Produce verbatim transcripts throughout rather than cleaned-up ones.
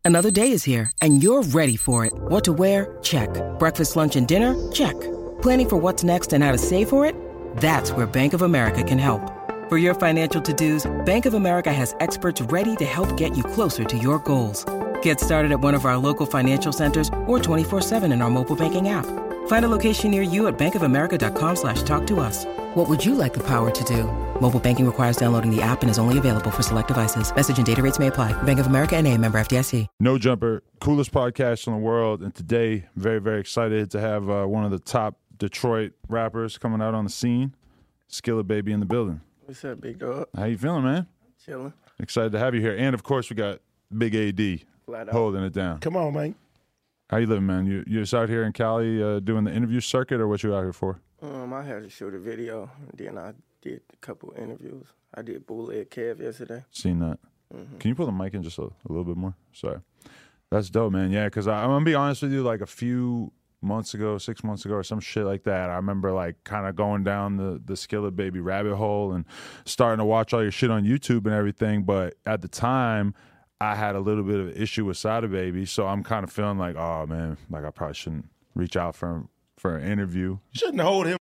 Another day is here, and you're ready for it. What to wear? Check. Breakfast, lunch, and dinner? Check. Planning for what's next and how to save for it? That's where Bank of America can help. For your financial to-dos, Bank of America has experts ready to help get you closer to your goals. Get started at one of our local financial centers or twenty-four seven in our mobile banking app. Find a location near you at bankofamerica.com slash talk to us. What would you like the power to do? Mobile banking requires downloading the app and is only available for select devices. Message and data rates may apply. Bank of America N A, member F D I C. No Jumper, coolest podcast in the world. And today, very, very excited to have uh, one of the top Detroit rappers coming out on the scene, Skilla Baby in the building. What's up, big dog? How you feeling, man? Chilling. Excited to have you here. And, of course, we got Big A D holding it down. Come on, man. How you living, man? You you just out here in Cali uh, doing the interview circuit, or what you out here for? Um, I had to shoot a video, and then I did a couple interviews. I did Bootleg Kev yesterday. Seen that. Mm-hmm. Can you pull the mic in just a, a little bit more? Sorry. That's dope, man. Yeah, because I'm going to be honest with you, like a few months ago, six months ago, or some shit like that, I remember like kind of going down the, the Skilla Baby rabbit hole and starting to watch all your shit on YouTube and everything. But at the time, I had a little bit of an issue with Sada Baby, so I'm kind of feeling like, oh, man, like I probably shouldn't reach out for for an interview. You shouldn't hold him.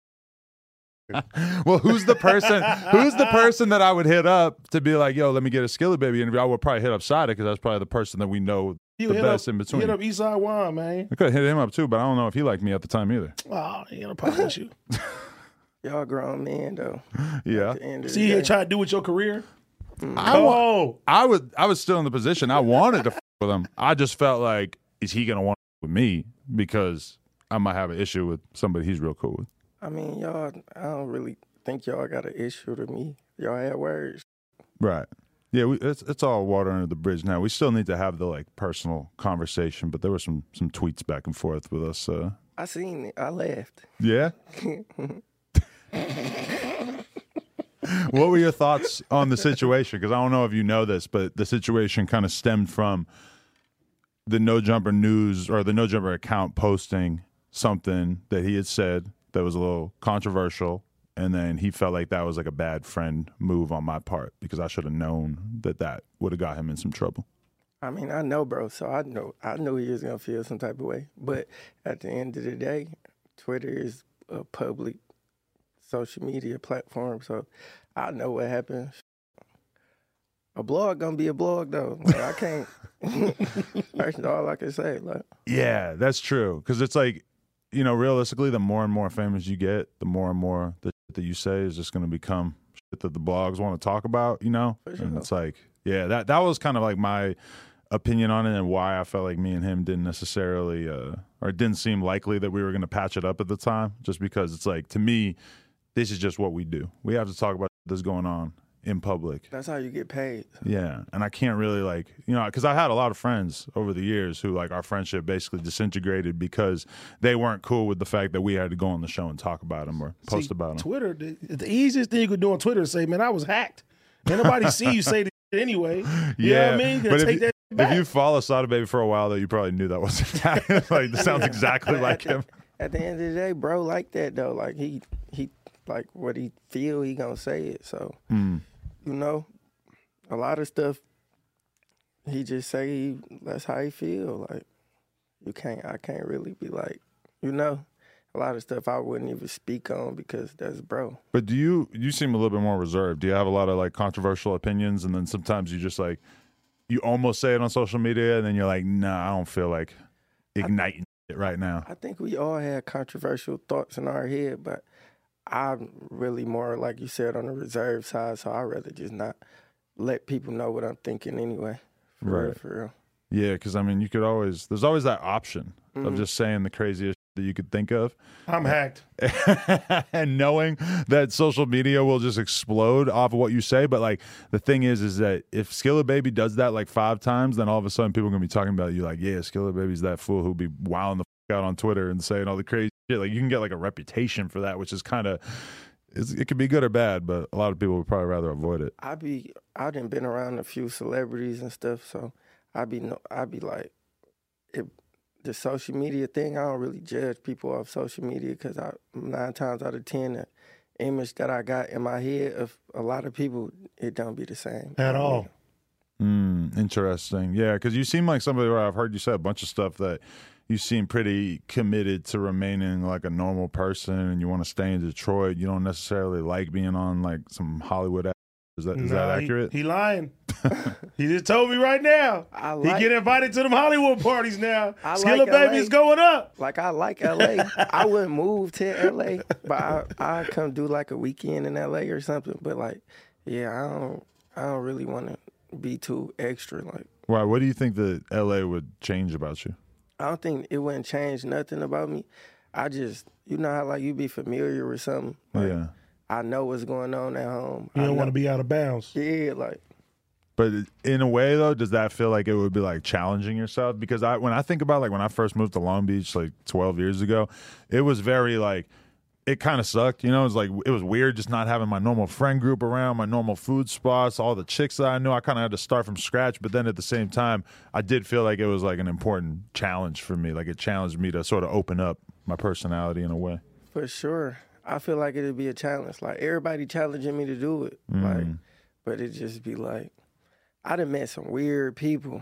Well, who's the person? Who's the person that I would hit up to be like, yo, let me get a Skilla Baby interview? I would probably hit up Sada because that's probably the person that we know You the hit best up, in between. Hit up Eastside Juan, man. I could have hit him up too, but I don't know if he liked me at the time either. Oh, he ain't a problem with you. Y'all grown men, though. Yeah. At the end of See, the you day. trying to do with your career? I, wa- Oh, I would. I was still in the position. I wanted to f- with him. I just felt like, is he gonna want to f- with me because I might have an issue with somebody he's real cool with. I mean, y'all, I don't really think y'all got an issue to me. Y'all had words. Right. Yeah. We, it's it's all water under the bridge now. We still need to have the like personal conversation, but there were some some tweets back and forth with us. Uh, I seen it. I laughed. yeah. What were your thoughts on the situation? Because I don't know if you know this, but the situation kind of stemmed from the No Jumper News or the No Jumper account posting something that he had said that was a little controversial, and then he felt like that was like a bad friend move on my part because I should have known that that would have got him in some trouble. I mean, I know, bro, so I know I knew he was going to feel some type of way. But at the end of the day, Twitter is a public social media platform, so I know what happens. A blog gonna be a blog though. Like, I can't. That's all I can say. Like, Yeah, that's true. Because it's like, you know, realistically, the more and more famous you get, the more and more the shit that you say is just going to become shit that the blogs want to talk about, you know? For sure. And it's like, yeah, that that was kind of like my opinion on it and why I felt like me and him didn't necessarily, uh, or it didn't seem likely that we were going to patch it up at the time, just because it's like, to me, this is just what we do. We have to talk about this going on in public. that's how you get paid. Yeah, and I can't really like, you know, because I had a lot of friends over the years who like our friendship basically disintegrated because they weren't cool with the fact that we had to go on the show and talk about them or post see, about them. Twitter, the, the easiest thing you could do on Twitter is say, man, I was hacked. Ain't nobody see you say this shit anyway. You know what I mean? You but take if, that if back. you follow Sada Baby for a while, though, you probably knew that wasn't that. Like, this sounds exactly like him. At the end of the day, bro, like that though. Like he he like what he feel, he gonna say it. So Mm. you know, a lot of stuff he just say he, that's how he feel. Like you can't I can't really be like, you know, a lot of stuff I wouldn't even speak on because that's bro. But do you, you seem a little bit more reserved. Do you have a lot of like controversial opinions and then sometimes you just like, you almost say it on social media and then you're like, nah, I don't feel like igniting it right now. I think we all had controversial thoughts in our head, but I'm really more, like you said, on the reserve side, so I'd rather just not let people know what I'm thinking anyway. For real, Right. for real. Yeah, because I mean, you could always, there's always that option of Mhm. just saying the craziest that you could think of. I'm hacked. And knowing that social media will just explode off of what you say. But like the thing is, is that if Skilla Baby does that like five times, then all of a sudden people are gonna be talking about you like, yeah, Skilla Baby's that fool who'll be wilding the f- out on Twitter and saying all the crazy shit. Like you can get like a reputation for that, which is kind of, it could be good or bad, but a lot of people would probably rather avoid it. I be, I done been around a few celebrities and stuff, so I be, no, I be like, if the social media thing, I don't really judge people off social media because I nine times out of ten, the image that I got in my head of a lot of people, it don't be the same At all. Mm, interesting. Yeah, because you seem like somebody where I've heard you say a bunch of stuff that you seem pretty committed to remaining like a normal person, and you want to stay in Detroit. You don't necessarily like being on like some Hollywood. Is that is nah, that accurate? He, he lying. He just told me right now. I like, he get invited to them Hollywood parties now. I Skilla like Baby's going up. Like I like L A. I wouldn't move to L A, but I I come do like a weekend in L A or something. But like, yeah, I don't I don't really want to be too extra. Like, why? What do you think that L A would change about you? I don't think it wouldn't change nothing about me. I just, you know how like you be familiar with something. Like, yeah. I know what's going on at home. You I don't know, want to be out of bounds. Yeah, like. But in a way, though, does that feel like it would be like challenging yourself? Because I, when I think about like when I first moved to Long Beach like twelve years ago, it was very like, it kind of sucked. You know, it was like, it was weird just not having my normal friend group around, my normal food spots, all the chicks that I knew. I kind of had to start from scratch. But then at the same time, I did feel like it was like an important challenge for me. Like it challenged me to sort of open up my personality in a way. For sure. I feel like it'd be a challenge. Like everybody challenging me to do it. Mm. Like, but it just be like, I done met some weird people.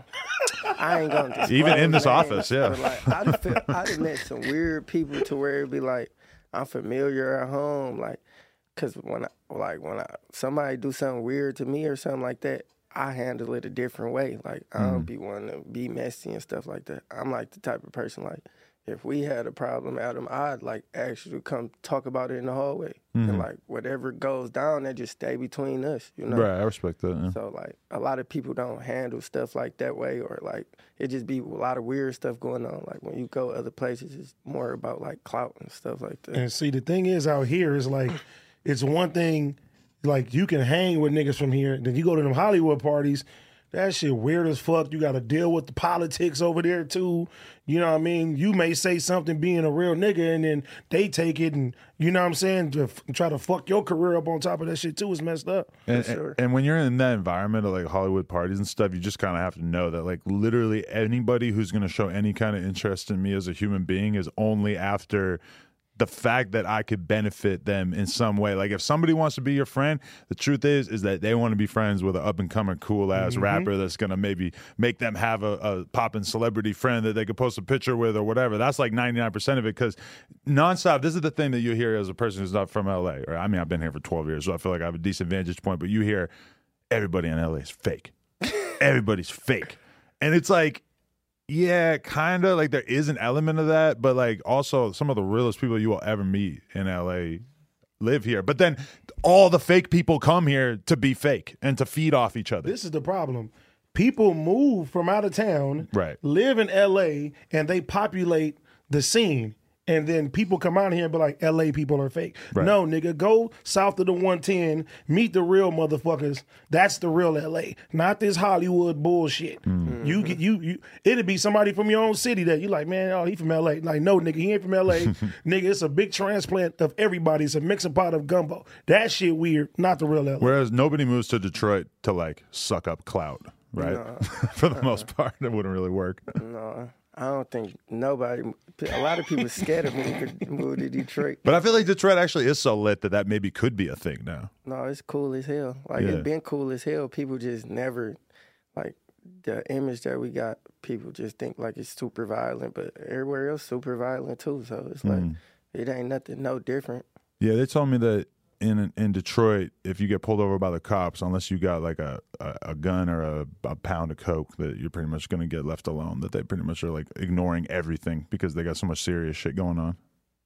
I ain't gonna disclose even in this names, office, yeah. but like I done, feel, I done met some weird people to where it'd be like I'm familiar at home. Like, cause when I like when I somebody do something weird to me or something like that, I handle it a different way. Like I don't Mm. be wanting to be messy and stuff like that. I'm like the type of person like. If we had a problem, Adam, I'd like ask you to come talk about it in the hallway. Mm-hmm. And like whatever goes down, that just stay between us, you know? Right, I respect that. Yeah. So like a lot of people don't handle stuff like that way, or like it just be a lot of weird stuff going on. Like when you go other places, it's more about like clout and stuff like that. And see, the thing is out here is like, it's one thing, like you can hang with niggas from here, then you go to them Hollywood parties, that shit weird as fuck. You got to deal with the politics over there too. You know what I mean? You may say something being a real nigga and then they take it and, you know what I'm saying, to f- try to fuck your career up on top of that shit too is messed up. And, sure. and, and when you're in that environment of like Hollywood parties and stuff, you just kind of have to know that like literally anybody who's going to show any kind of interest in me as a human being is only after the fact that I could benefit them in some way. Like if somebody wants to be your friend, the truth is is that they want to be friends with an up and coming cool ass mm-hmm. rapper that's gonna maybe make them have a, a poppin' celebrity friend that they could post a picture with or whatever. That's like ninety-nine percent of it, because nonstop, this is the thing that you hear as a person who's not from L A. Or I mean, I've been here for twelve years, so I feel like I have a decent vantage point, but you hear everybody in L A is fake. Everybody's fake. And it's like, yeah, kind of like there is an element of that, but like also some of the realest people you will ever meet in L A live here. But then all the fake people come here to be fake and to feed off each other. This is the problem. People move from out of town, right, live in L A, and they populate the scene. And then people come out here and be like, L A people are fake. Right. No, nigga, go south of the one ten, meet the real motherfuckers. That's the real L A, not this Hollywood bullshit. Mm-hmm. You get you you. It'd be somebody from your own city that you like, man. Oh, he from L A. Like, no, nigga, he ain't from L A. Nigga, it's a big transplant of everybody. It's a mixing pot of gumbo. That shit weird. Not the real L A. Whereas nobody moves to Detroit to like suck up clout, right? No. For the uh, most part, it wouldn't really work. No. I don't think nobody, a lot of people scared of me to move to Detroit. But I feel like Detroit actually is so lit that that maybe could be a thing now. No, it's cool as hell. Like, yeah. It's been cool as hell. People just never, like, the image that we got, people just think like it's super violent, but everywhere else super violent too. So it's like, mm. it ain't nothing no different. Yeah, they told me that in in Detroit, if you get pulled over by the cops, unless you got like a, a, a gun or a, a pound of coke, that you're pretty much going to get left alone, that they pretty much are like ignoring everything because they got so much serious shit going on.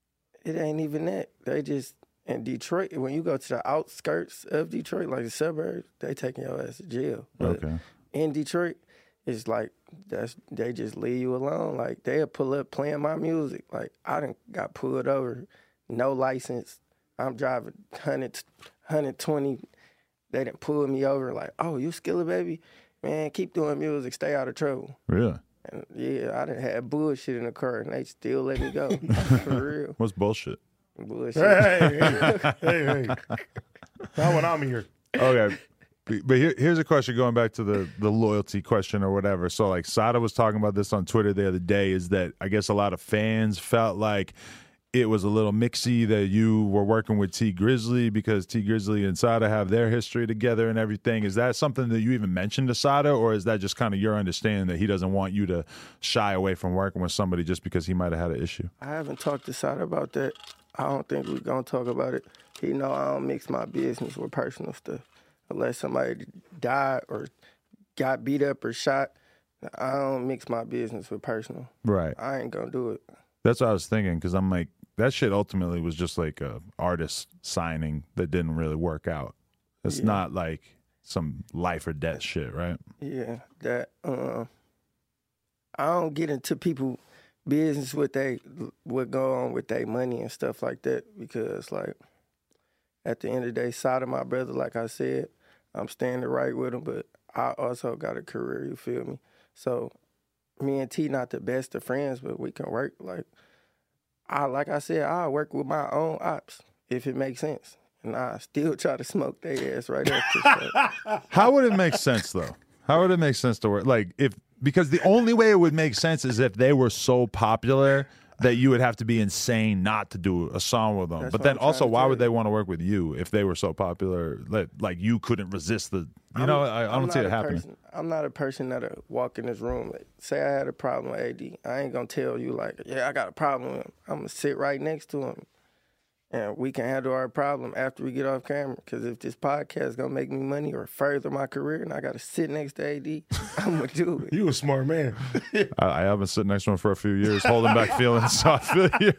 It ain't even that. They just, in Detroit, when you go to the outskirts of Detroit, like the suburbs, they taking your ass to jail. But okay. In Detroit, it's like, that's they just leave you alone. Like, they'll pull up playing my music. Like, I done got pulled over, no license. I'm driving one hundred twenty. They didn't pull me over like, oh, you Skilla Baby? Man, keep doing music. Stay out of trouble. Really? And yeah, I done had bullshit in the car, and they still let me go. For real. What's bullshit? Bullshit. Hey, hey, hey. hey. Not when I'm here. Okay. But here, here's a question going back to the, the loyalty question or whatever. So, like, Sada was talking about this on Twitter the other day, is that I guess a lot of fans felt like it was a little mixy that you were working with T Grizzly because T Grizzly and Sada have their history together and everything. Is that something that you even mentioned to Sada, or is that just kind of your understanding that he doesn't want you to shy away from working with somebody just because he might have had an issue? I haven't talked to Sada about that. I don't think we're going to talk about it. He know I don't mix my business with personal stuff. Unless somebody died or got beat up or shot, I don't mix my business with personal. Right. I ain't going to do it. That's what I was thinking, because I'm like, that shit ultimately was just like a artist signing that didn't really work out. It's Yeah. not like some life or death shit, right? Yeah, that uh, I don't get into people business with they what go on with their money and stuff like that, because like at the end of the day, Sada my brother, like I said, I'm standing right with him, but I also got a career, you feel me? So me and T not the best of friends, but we can work. Like I like I said, I work with my own ops if it makes sense. And I still try to smoke their ass right after. So. How would it make sense though? How would it make sense to work? Like if because the only way it would make sense is if they were so popular that you would have to be insane not to do a song with them. That's But what then I'm also, trying to why tell would you. they want to work with you if they were so popular? Like, like you couldn't resist the. You I'm- know, I, I I'm don't see not it a happening. Person, I'm not a person that'll walk in this room. Like, say I had a problem with A D. I ain't gonna tell you like, yeah, I got a problem with him. I'm gonna sit right next to him, and we can handle our problem after we get off camera. Because if this podcast gonna make me money or further my career, and I gotta sit next to A D, I'm gonna do it. You a smart man. I, I haven't sat next to him for a few years, holding back feelings. So I feel you.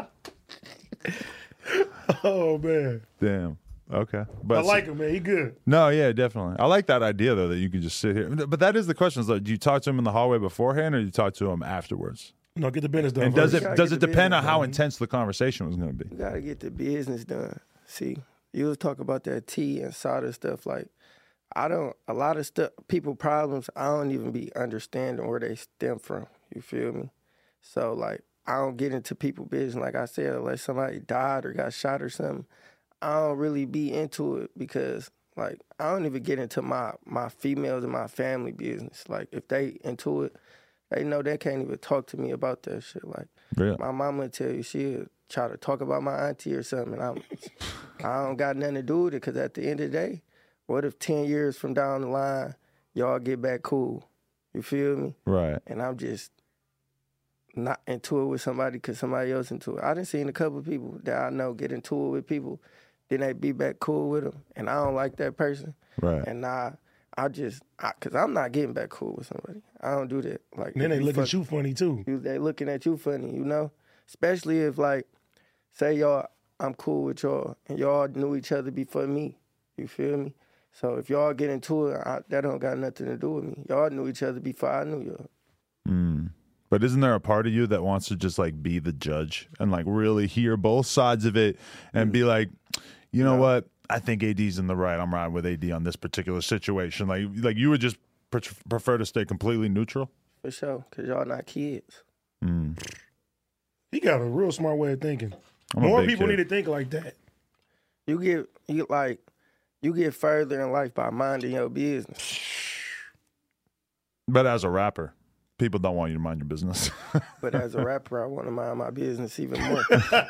Oh man, Damn. Okay. But I like him, man. He good. No, yeah, definitely. I like that idea though that you can just sit here. But that is the question: is like, do you talk to him in the hallway beforehand, or do you talk to him afterwards? No, get the business done. And does first. it gotta does get it the depend on business how done. intense the conversation was going to be? You gotta get the business done. See, you was talking about that T and Sada stuff. Like, I don't, a lot of stuff, people problems, I don't even be understanding where they stem from. You feel me? So, like, I don't get into people business. Like I said, unless somebody died or got shot or something, I don't really be into it because, like, I don't even get into my, my females and my family business. Like, if they into it, they know they can't even talk to me about that shit. Like, Really? my mama would tell you she'll try to talk about my auntie or something, and I'm, I don't got nothing to do with it, because at the end of the day, what if ten years from down the line, y'all get back cool? You feel me? Right. And I'm just not into it with somebody because somebody else into it. I done seen a couple of people that I know get into it with people, then they be back cool with them, and I don't like that person. Right. And I, I just, I, cause I'm not getting back cool with somebody. I don't do that. Like And then if they look fuck- at you funny too. you, they looking at you funny, you know? Especially if, like, say y'all, I'm cool with y'all, and y'all knew each other before me. You feel me? So if y'all get into it, I, that don't got nothing to do with me. Y'all knew each other before I knew y'all. Mm. But isn't there a part of you that wants to just like be the judge and like really hear both sides of it and be like, you know what? I think A D's in the right. I'm riding with A D on this particular situation. Like, like you would just pre- prefer to stay completely neutral? For sure, because y'all not kids. Mm. He got a real smart way of thinking. I'm a More big people kid. need to think like that. You get, you like, you get further in life by minding your business. But as a rapper, people don't want you to mind your business. But as a rapper, I want to mind my business even more.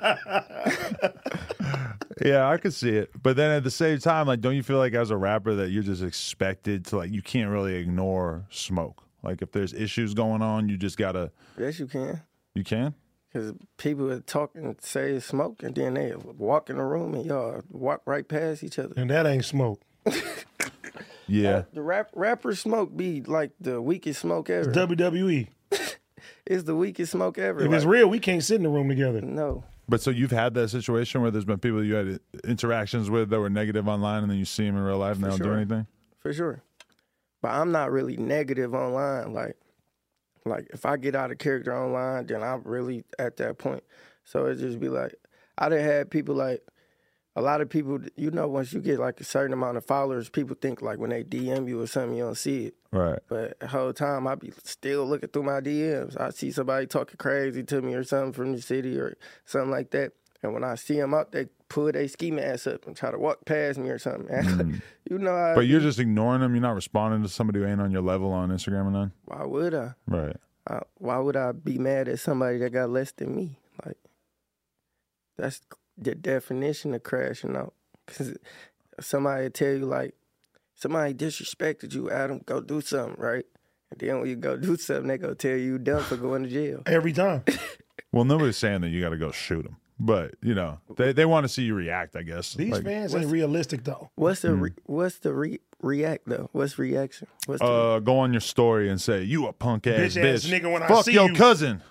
Yeah, I could see it. But then at the same time, like, don't you feel like as a rapper that you're just expected to, like, you can't really ignore smoke? Like, if there's issues going on, you just gotta, Yes, you can. you can? Because people are talking, say it's smoke, and then they walk in the room and y'all walk right past each other. And that ain't smoke. Yeah. The rap, rapper smoke be like the weakest smoke ever. It's W W E. It's the weakest smoke ever. If Like, it's real, we can't sit in the room together. no. But so you've had that situation where there's been people you had interactions with that were negative online and then you see them in real life and they don't do sure. anything? For sure. But I'm not really negative online. Like, like if I get out of character online, then I'm really at that point. So it just be like, I done had people like, a lot of people, you know, once you get like a certain amount of followers, people think like when they D M you or something, you don't see it. Right. But the whole time I be still looking through my D Ms. I see somebody talking crazy to me or something from the city or something like that. And when I see them out, they pull their ski mask up and try to walk past me or something. You know how But you're just ignoring them. You're not responding to somebody who ain't on your level on Instagram and none? why would I? Right. I? Why would I be mad at somebody that got less than me? Like, That's the definition of crashing out. Because somebody tell you, like, somebody disrespected you, Adam, go do something, right? And then when you go do something, they go tell you you done for going to jail. Every time. Well, nobody's saying that you got to go shoot them. But, you know, they, they want to see you react, I guess. These like, fans ain't realistic, though. What's the re, what's the re, react, though? What's reaction? What's the, uh, go on your story and say, you a punk-ass bitch. Bitch-ass nigga when I Fuck see your you. cousin.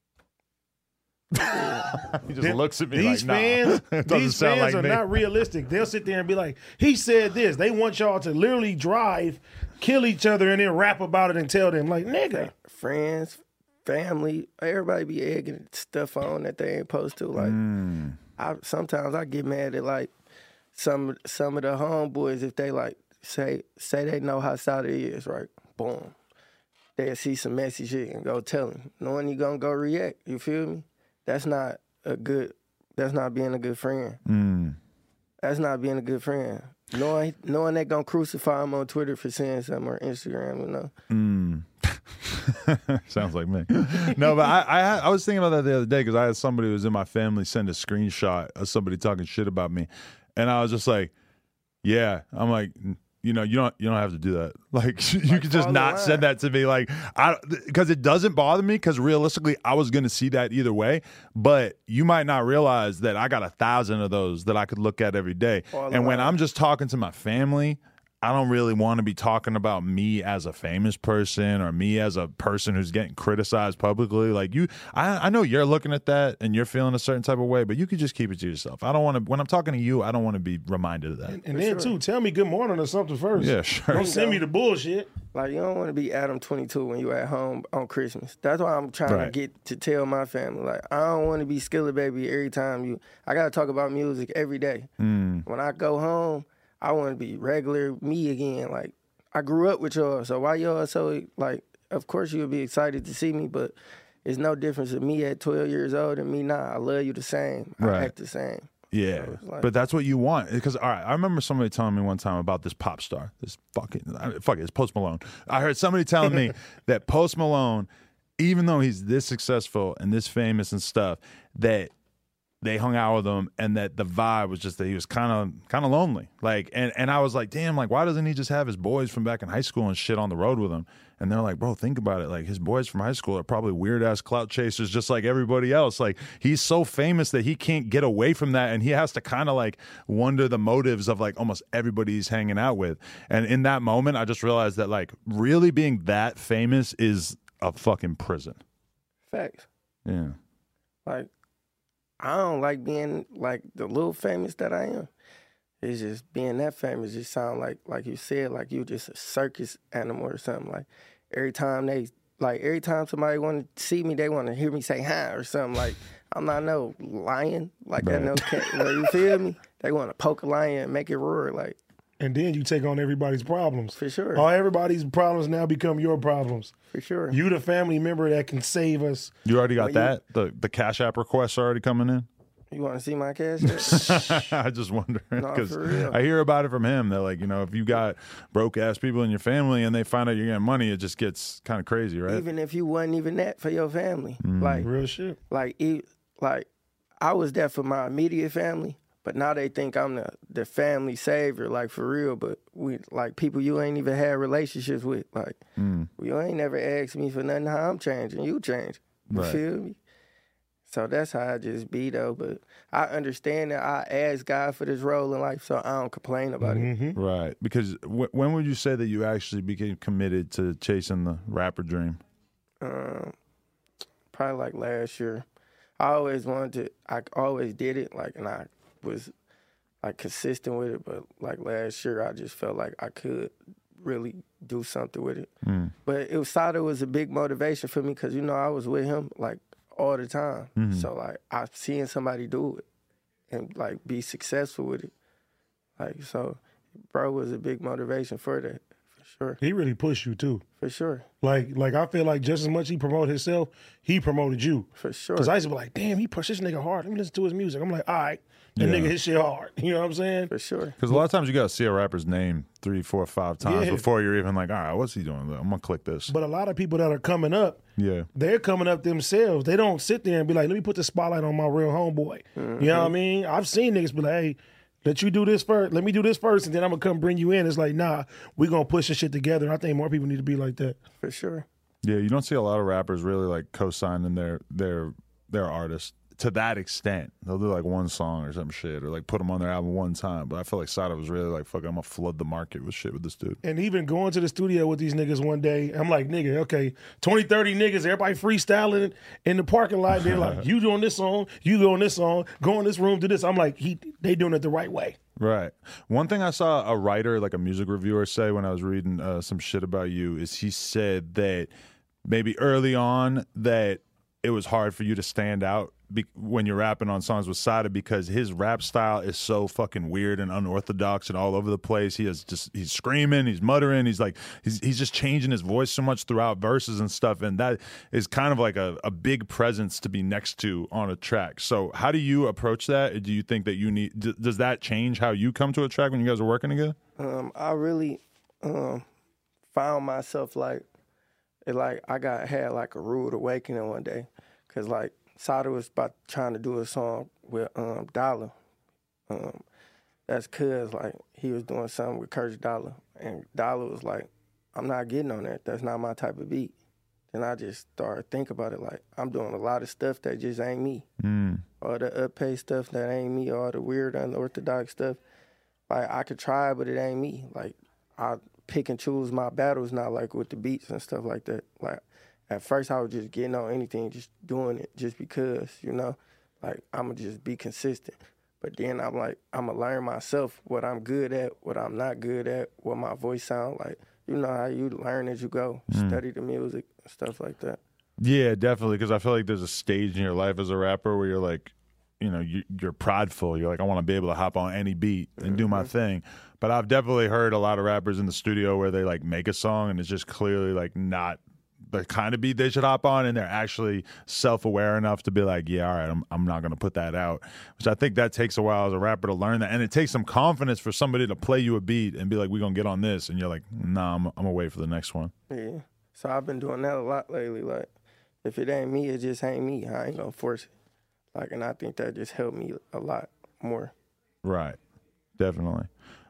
he just Them- looks at me these like, nah. fans, It doesn't these sound fans like are me. not realistic. They'll sit there and be like, he said this. They want y'all to literally drive, kill each other, and then rap about it and tell them, like, nigga. friends, family, everybody be egging stuff on that they ain't supposed to. Like, Mm. I sometimes I get mad at like some some of the homeboys if they like say say they know how Sauter is, right? Boom, they'll see some messy shit and go tell him, knowing you gonna go react. You feel me? That's not a good. That's not being a good friend. Mm. That's not being a good friend. Knowing knowing they gonna crucify him on Twitter for saying something or Instagram, you know. Mm. Sounds like me. No, but I, I I was thinking about that the other day because I had somebody who was in my family send a screenshot of somebody talking shit about me, and I was just like, yeah, I'm like, you know, you don't you don't have to do that. Like, you Like, could just follow not the send line. that to me. Like, I because it doesn't bother me because realistically, I was going to see that either way. But you might not realize that I got a thousand of those that I could look at every day. Follow the And when line. I'm just talking to my family, I don't really want to be talking about me as a famous person or me as a person who's getting criticized publicly. Like you, I, I know you're looking at that and you're feeling a certain type of way, but you could just keep it to yourself. I don't want to, when I'm talking to you, I don't want to be reminded of that. And then, too, tell me good morning or something first. Yeah, sure. Don't send me the bullshit. Like, you don't want to be Adam twenty-two when you at home on Christmas. That's why I'm trying Right. to get to tell my family. Like, I don't want to be Skilla Baby every time you. I got to talk about music every day. Mm. When I go home, I want to be regular me again. Like, I grew up with y'all, so why y'all so, like, of course you'll be excited to see me, but it's no difference of me at twelve years old and me now. I love you the same. I Right. act the same. Yeah, So it's like- but that's what you want. Because, all right, I remember somebody telling me one time about this pop star, this fucking, I- fuck it, it's Post Malone. I heard somebody telling me that Post Malone, even though he's this successful and this famous and stuff, that they hung out with him and that the vibe was just that he was kind of kind of lonely. Like, and, and I was like, damn, like, why doesn't he just have his boys from back in high school and shit on the road with him? And they're like, bro, think about it. Like, his boys from high school are probably weird ass clout chasers just like everybody else. Like, he's so famous that he can't get away from that. And he has to kind of like wonder the motives of like almost everybody he's hanging out with. And in that moment, I just realized that like really being that famous is a fucking prison. Facts. Yeah. Like, I don't like being like the little famous that I am. It's just being that famous just sound like, like you said, like you just a circus animal or something. Like every time they, like every time somebody want to see me, they want to hear me say hi or something. Like I'm not no lion, like that Right. no cat. You know, you feel me? They want to poke a lion and make it roar, like And then you take on everybody's problems. for sure, All everybody's problems now become your problems. for sure. You the family member that can save us. You already got When that? The the Cash App requests are already coming in? You want to see my cash app? I just wonder No, because for real. I hear about it from him that like, you know, if you got broke ass people in your family and they find out you're getting money, it just gets kind of crazy, right? Even if you wasn't even that for your family, Mm. like. Real shit. Like, it, like I was there for my immediate family, but now they think I'm the, the family savior, like for real. But we like people you ain't even had relationships with. Like Mm. you ain't never asked me for nothing. How I'm changing, you change. You Right. feel me? So that's how I just be though. But I understand that I asked God for this role in life, so I don't complain about it. Mhm. Right. Because w- when would you say that you actually became committed to chasing the rapper dream? Um, probably like last year. I always wanted to. I always did it. Like, and I was like consistent with it. But like last year, I just felt like I could really do something with it. Mm. But it was Sauter was a big motivation for me because you know I was with him like all the time. Mhm. So like I seeing somebody do it and like be successful with it. Like so, bro was a big motivation for that for Sure. He really pushed you too. For sure. Like, like I feel like just as much he promoted himself, he promoted you. For sure. Because I used to be like, damn, he pushed this nigga hard. Let me listen to his music. I'm like, all right, that Yeah. nigga his shit hard. You know what I'm saying? For sure. Because a lot of times you got to see a rapper's name three, four, five times Yeah. before you're even like, all right, what's he doing? I'm going to click this. But a lot of people that are coming up, Yeah. they're coming up themselves. They don't sit there and be like, let me put the spotlight on my real homeboy. Mm-hmm. You know what I mean? I've seen niggas be like, hey, let you do this first. Let me do this first, and then I'm going to come bring you in. It's like, nah, we going to push this shit together. And I think more people need to be like that. For sure. Yeah, you don't see a lot of rappers really like co-signing their their their artists to that extent. They'll do like one song or some shit, or like put them on their album one time. But I feel like Sada was really like, fuck, I'm gonna flood the market with shit with this dude. And even going to the studio with these niggas one day, I'm like, nigga, okay, twenty, thirty niggas, everybody freestyling in the parking lot. They're like, you doing this song, you doing this song, go in this room, do this. I'm like, he, they doing it the right way. Right. One thing I saw a writer, like a music reviewer, say when I was reading uh, some shit about you is he said that maybe early on that it was hard for you to stand out be- when you're rapping on songs with Sada because his rap style is so fucking weird and unorthodox and all over the place. He is just he's screaming, he's muttering, he's like he's he's just changing his voice so much throughout verses and stuff, and that is kind of like a, a big presence to be next to on a track. So how do you approach that? Do you think that you need d- does that change how you come to a track when you guys are working together? Um, I really um, found myself like, it like I got had like a rude awakening one day, cause like Sada was about trying to do a song with um, Dollar. Um, that's cause like he was doing something with Curtis Dollar, and Dollar was like, "I'm not getting on that. That's not my type of beat." Then I just started thinking about it like I'm doing a lot of stuff that just ain't me. Mm. All the up-paced stuff that ain't me, all the weird unorthodox stuff. Like I could try, but it ain't me. Like I pick and choose my battles now, like with the beats and stuff like that. Like at first I was just getting on anything, just doing it just because, you know, like I'ma just be consistent. But then I'm like, I'ma learn myself what I'm good at, what I'm not good at, what my voice sound like. You know how you learn as you go, Mm. study the music, stuff like that. Yeah, definitely. Because I feel like there's a stage in your life as a rapper where you're like, you know, you, you're prideful. You're like, I want to be able to hop on any beat and do my thing. But I've definitely heard a lot of rappers in the studio where they like make a song and it's just clearly like not the kind of beat they should hop on, and they're actually self-aware enough to be like, yeah, all right, I'm I'm not going to put that out. Which I think that takes a while as a rapper to learn that, and it takes some confidence for somebody to play you a beat and be like, we're going to get on this, and you're like, nah, I'm, I'm going to wait for the next one. Yeah. So I've been doing that a lot lately. Like, if it ain't me, it just ain't me. I ain't gonna force it. Like, and I think that just helped me a lot more. Right. Definitely.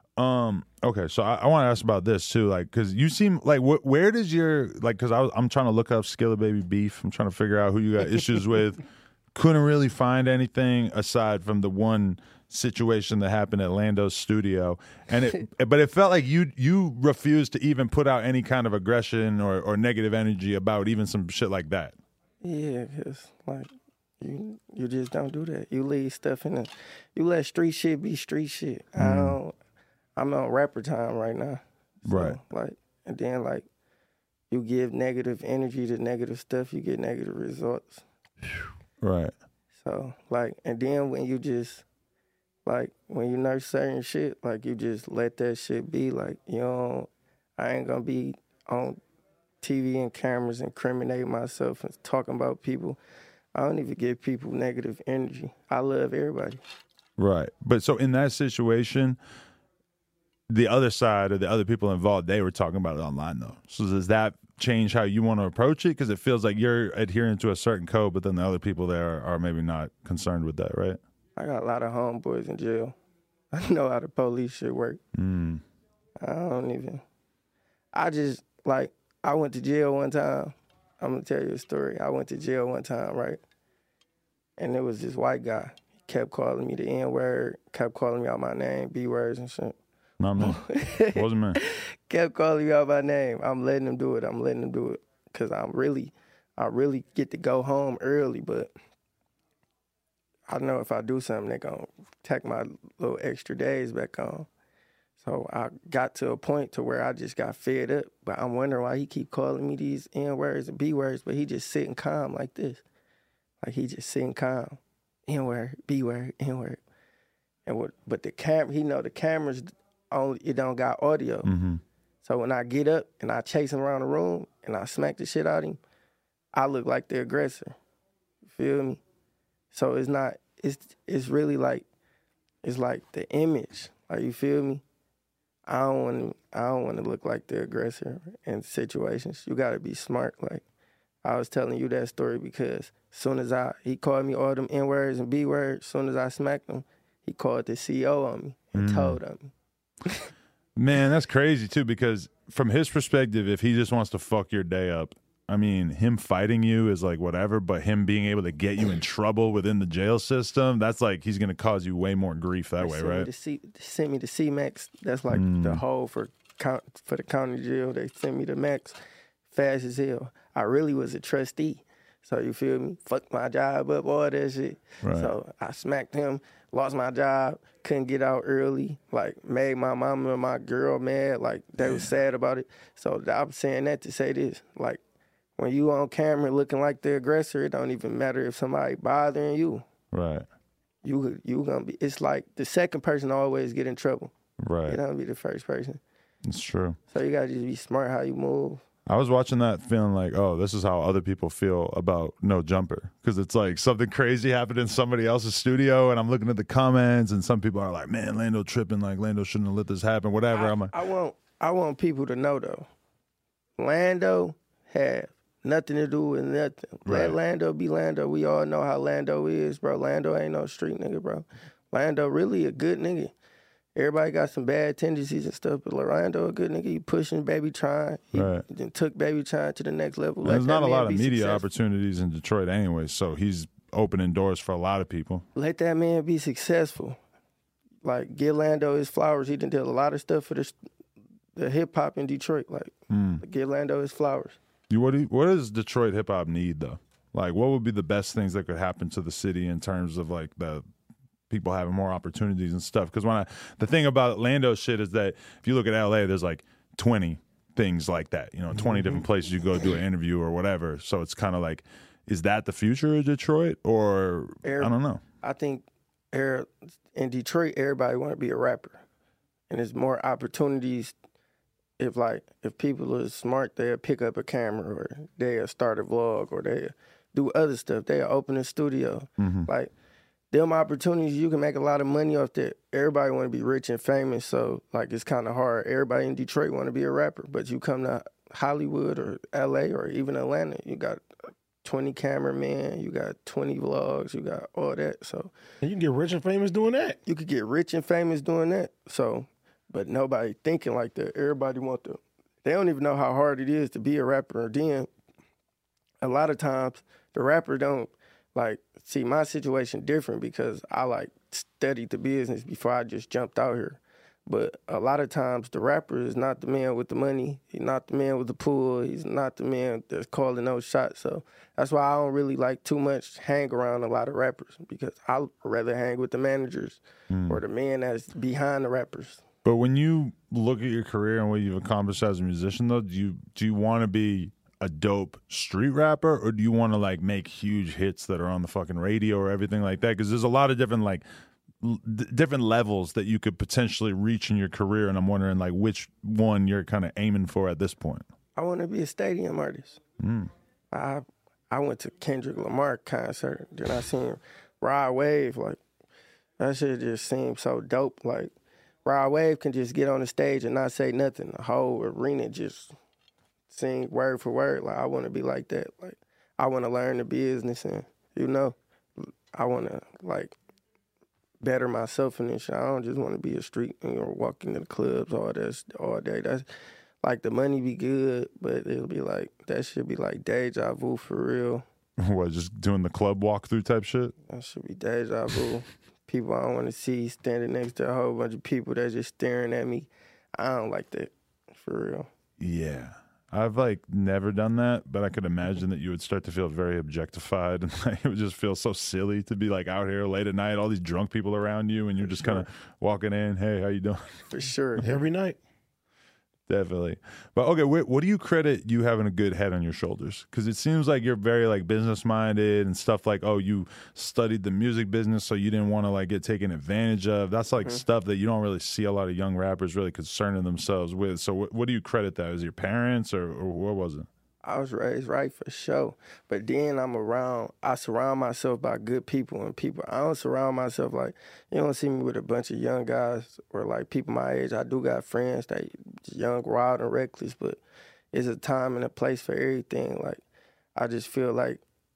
Um, okay, so I, I want to ask about this too, like, because you seem like, wh- where does your, like, because I'm trying to look up Skilla Baby beef. I'm trying to figure out who you got issues with. Couldn't really find anything aside from the one situation that happened at Lando's studio, and it, but it felt like you you refused to even put out any kind of aggression or, or negative energy about even some shit like that. Yeah, cause like you you just don't do that. You leave stuff in the, you let street shit be street shit. Mm. I don't. I'm on rapper time right now. So, right. Like, and then like you give negative energy to negative stuff, you get negative results. Right. So like, and then when you just like when you nurse certain shit, like you just let that shit be. Like, you know, I ain't gonna be on T V and cameras incriminating myself and talking about people. I don't even give people negative energy. I love everybody. Right. But so in that situation, the other side or the other people involved, they were talking about it online though. So does that change how you want to approach it? Because it feels like you're adhering to a certain code, but then the other people there are maybe not concerned with that, right? I got a lot of homeboys in jail. I know how the police shit work. Mm. I don't even. I just, like, I went to jail one time. I'm going to tell you a story. I went to jail one time, right? And it was this white guy. He kept calling me the N-word, kept calling me out my name, B-words and shit. Not me. It wasn't me. Kept calling me out my name. I'm letting him do it. I'm letting him do it. Because I'm really, I really get to go home early, but I know if I do something, they're going to take my little extra days back on. So I got to a point to where I just got fed up. But I'm wondering why he keep calling me these N-words and B-words, but he just sitting calm like this. Like he just sitting calm. N-word, B-word, N-word. And what? But the camera, he know the cameras only, it don't got audio. Mm-hmm. So when I get up and I chase him around the room and I smack the shit out of him, I look like the aggressor. You feel me? So it's not, it's it's really like, it's like the image. Like, you feel me? I don't want to, I don't want to look like the aggressor in situations. You got to be smart. Like, I was telling you that story because as soon as I, he called me all them N words and B words, as soon as I smacked him, he called the C E O on me and mm. told on me. Man, that's crazy too, because from his perspective, if he just wants to fuck your day up, I mean, him fighting you is like whatever, but him being able to get you in trouble within the jail system, that's like he's going to cause you way more grief that they way, sent right? Me to C, they sent me to C-Max. That's like mm. the hole for for the county jail. They sent me to Max fast as hell. I really was a trustee. So you feel me? Fucked my job up, all that shit. Right. So I smacked him, lost my job, couldn't get out early, like made my mama and my girl mad, like they was sad about it. So I'm saying that to say this, like when you on camera looking like the aggressor, it don't even matter if somebody bothering you. Right. You you gonna be, it's like the second person always get in trouble. Right. It don't be the first person. It's true. So you gotta just be smart how you move. I was watching that feeling like, oh, this is how other people feel about No Jumper. Because it's like something crazy happened in somebody else's studio, and I'm looking at the comments, and some people are like, man, Lando tripping, like Lando shouldn't have let this happen, whatever. I, I'm like, I want I want people to know, though, Lando have nothing to do with nothing. Right. Let Lando be Lando. We all know how Lando is, bro. Lando ain't no street nigga, bro. Lando really a good nigga. Everybody got some bad tendencies and stuff, but Lando a good nigga. He pushing Baby Tron. He right. then took Baby Tron to the next level. There's not a lot of media successful. opportunities in Detroit anyway, so he's opening doors for a lot of people. Let that man be successful. Like, give Lando his flowers. He done did a lot of stuff for the, the hip-hop in Detroit. Like, mm. give Lando his flowers. You, what, do you, what does Detroit hip-hop need, though? Like, what would be the best things that could happen to the city in terms of, like, the people having more opportunities and stuff? Because when I, the thing about Lando shit is that if you look at L A, there's like twenty things like that, you know, twenty mm-hmm. different places you go do an interview or whatever. So it's kind of like, is that the future of Detroit, or Air, I don't know. I think air, in Detroit, everybody want to be a rapper, and there's more opportunities. If like if people are smart, they'll pick up a camera, or they'll start a vlog, or they'll do other stuff. They'll open a studio, mm-hmm. like. Them opportunities, you can make a lot of money off that. Everybody want to be rich and famous, so like it's kind of hard. Everybody in Detroit want to be a rapper, but you come to Hollywood or L A or even Atlanta, you got twenty cameramen, you got twenty vlogs, you got all that. So and you can get rich and famous doing that. You could get rich and famous doing that. So, but nobody thinking like that. Everybody want to. They don't even know how hard it is to be a rapper. Then a lot of times the rapper don't. Like, see, my situation different because I, like, studied the business before I just jumped out here. But a lot of times the rapper is not the man with the money. He's not the man with the pool. He's not the man that's calling those shots. So that's why I don't really like too much hang around a lot of rappers, because I'd rather hang with the managers mm. or the man that's behind the rappers. But when you look at your career and what you've accomplished as a musician, though, do you do you want to be a dope street rapper, or do you want to like make huge hits that are on the fucking radio or everything like that? Because there's a lot of different like l- different levels that you could potentially reach in your career, and I'm wondering like which one you're kind of aiming for at this point. I want to be a stadium artist. Mm. I I went to Kendrick Lamar concert, then I seen Rod Wave. Like, that shit just seemed so dope. Like, Rod Wave can just get on the stage and not say nothing. The whole arena just sing word for word. Like, I want to be like that. Like, I want to learn the business, and, you know, I want to, like, better myself in this shit. I don't just want to be a street, you know, walk into the clubs all this all day. That's like, the money be good, but it'll be like, that should be like deja vu for real. What, just doing the club walkthrough type shit? That should be deja vu. People I don't want to see standing next to a whole bunch of people that's just staring at me. I don't like that, for real. Yeah. I've, like, never done that, but I could imagine that you would start to feel very objectified, and like, it would just feel so silly to be, like, out here late at night, all these drunk people around you, and you're just kind of walking in, hey, how you doing? For sure. Every night. Definitely. But okay, wh- what do you credit you having a good head on your shoulders? Because it seems like you're very like business minded and stuff like, oh, you studied the music business, so you didn't want to like get taken advantage of. That's like mm-hmm. stuff that you don't really see a lot of young rappers really concerning themselves with. So wh- what do you credit that? Is it your parents or, or what was it? I was raised right for sure. But then I'm around, I surround myself by good people and people. I don't surround myself like, you don't see me with a bunch of young guys or like people my age. I do got friends that young, wild, and reckless, but it's a time and a place for everything. Like, I just feel like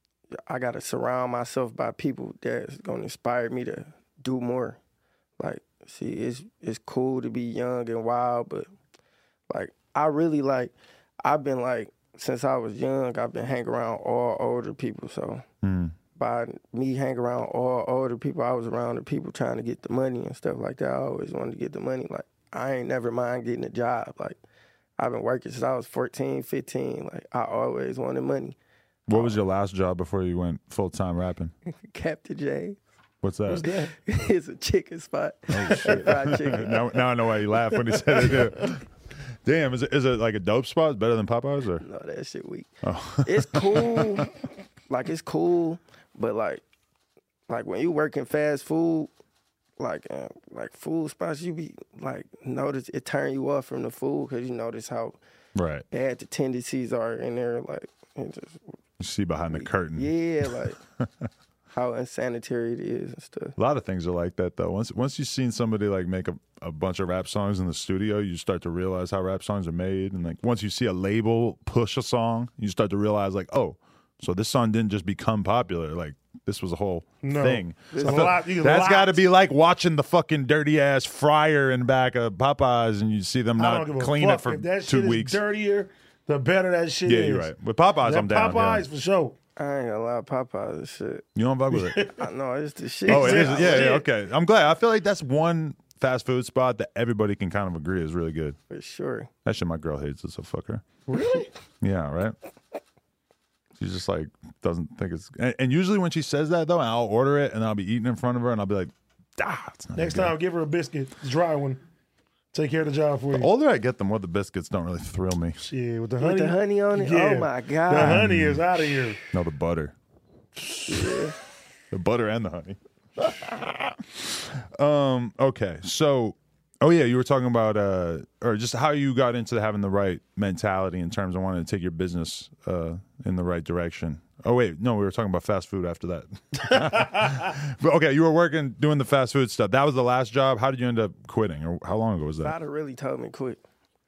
I got to surround myself by people that's going to inspire me to do more. Like, see, it's it's cool to be young and wild, but like, I really like, I've been like, since I was young, I've been hanging around all older people. So mm. by me hanging around all older people, I was around the people trying to get the money and stuff like that. I always wanted to get the money. Like, I ain't never mind getting a job. Like, I've been working since I was fourteen, fifteen. Like, I always wanted money. What was your last job before you went full-time rapping? Captain J. What's that? What's that? It's a chicken spot. Oh, shit. Fried chicken. now, now I know why you laughed when he said it. Yeah. Damn, is it is it like a dope spot? It's better than Popeyes, or no? That shit weak. Oh. It's cool, like it's cool, but like, like when you work in fast food, like uh, like food spots, you be like notice it turn you off from the food because you notice how right bad the tendencies are in there. Like, it just, you see behind the curtain. Yeah, like. How unsanitary it is and stuff. A lot of things are like that, though. Once once you've seen somebody like make a, a bunch of rap songs in the studio, you start to realize how rap songs are made. And like once you see a label push a song, you start to realize like, oh, so this song didn't just become popular. Like this was a whole no. thing. A lot, that's got to be like watching the fucking dirty ass fryer in back of Popeyes, and you see them not clean it for if that two shit weeks. Is dirtier, the better that shit yeah, is. Yeah, you're right. With Popeyes, that I'm down. Popeyes yeah. for sure. I ain't gonna lie, Popeyes is shit. You don't fuck with it? I know, it's the shit. Oh, it is? Yeah, yeah, okay. I'm glad. I feel like that's one fast food spot that everybody can kind of agree is really good. For sure. That shit my girl hates it, so fuck her. Really? Yeah, right? She's just like, doesn't think it's... And, and usually when she says that, though, I'll order it, and I'll be eating in front of her, and I'll be like, ah, it's not Next good. time, give her a biscuit, dry one. Take care of the job for you. The older I get, the more the biscuits don't really thrill me. Shit, with the honey, with the honey on it? Yeah. Oh, my God. The honey is out of here. No, the butter. Yeah. The butter and the honey. um. Okay. So, oh yeah, you were talking about uh, or just how you got into having the right mentality in terms of wanting to take your business uh in the right direction. Oh wait, no, we were talking about fast food after that. But okay, you were working doing the fast food stuff. That was the last job. How did you end up quitting, or how long ago was that? Father really told me quit.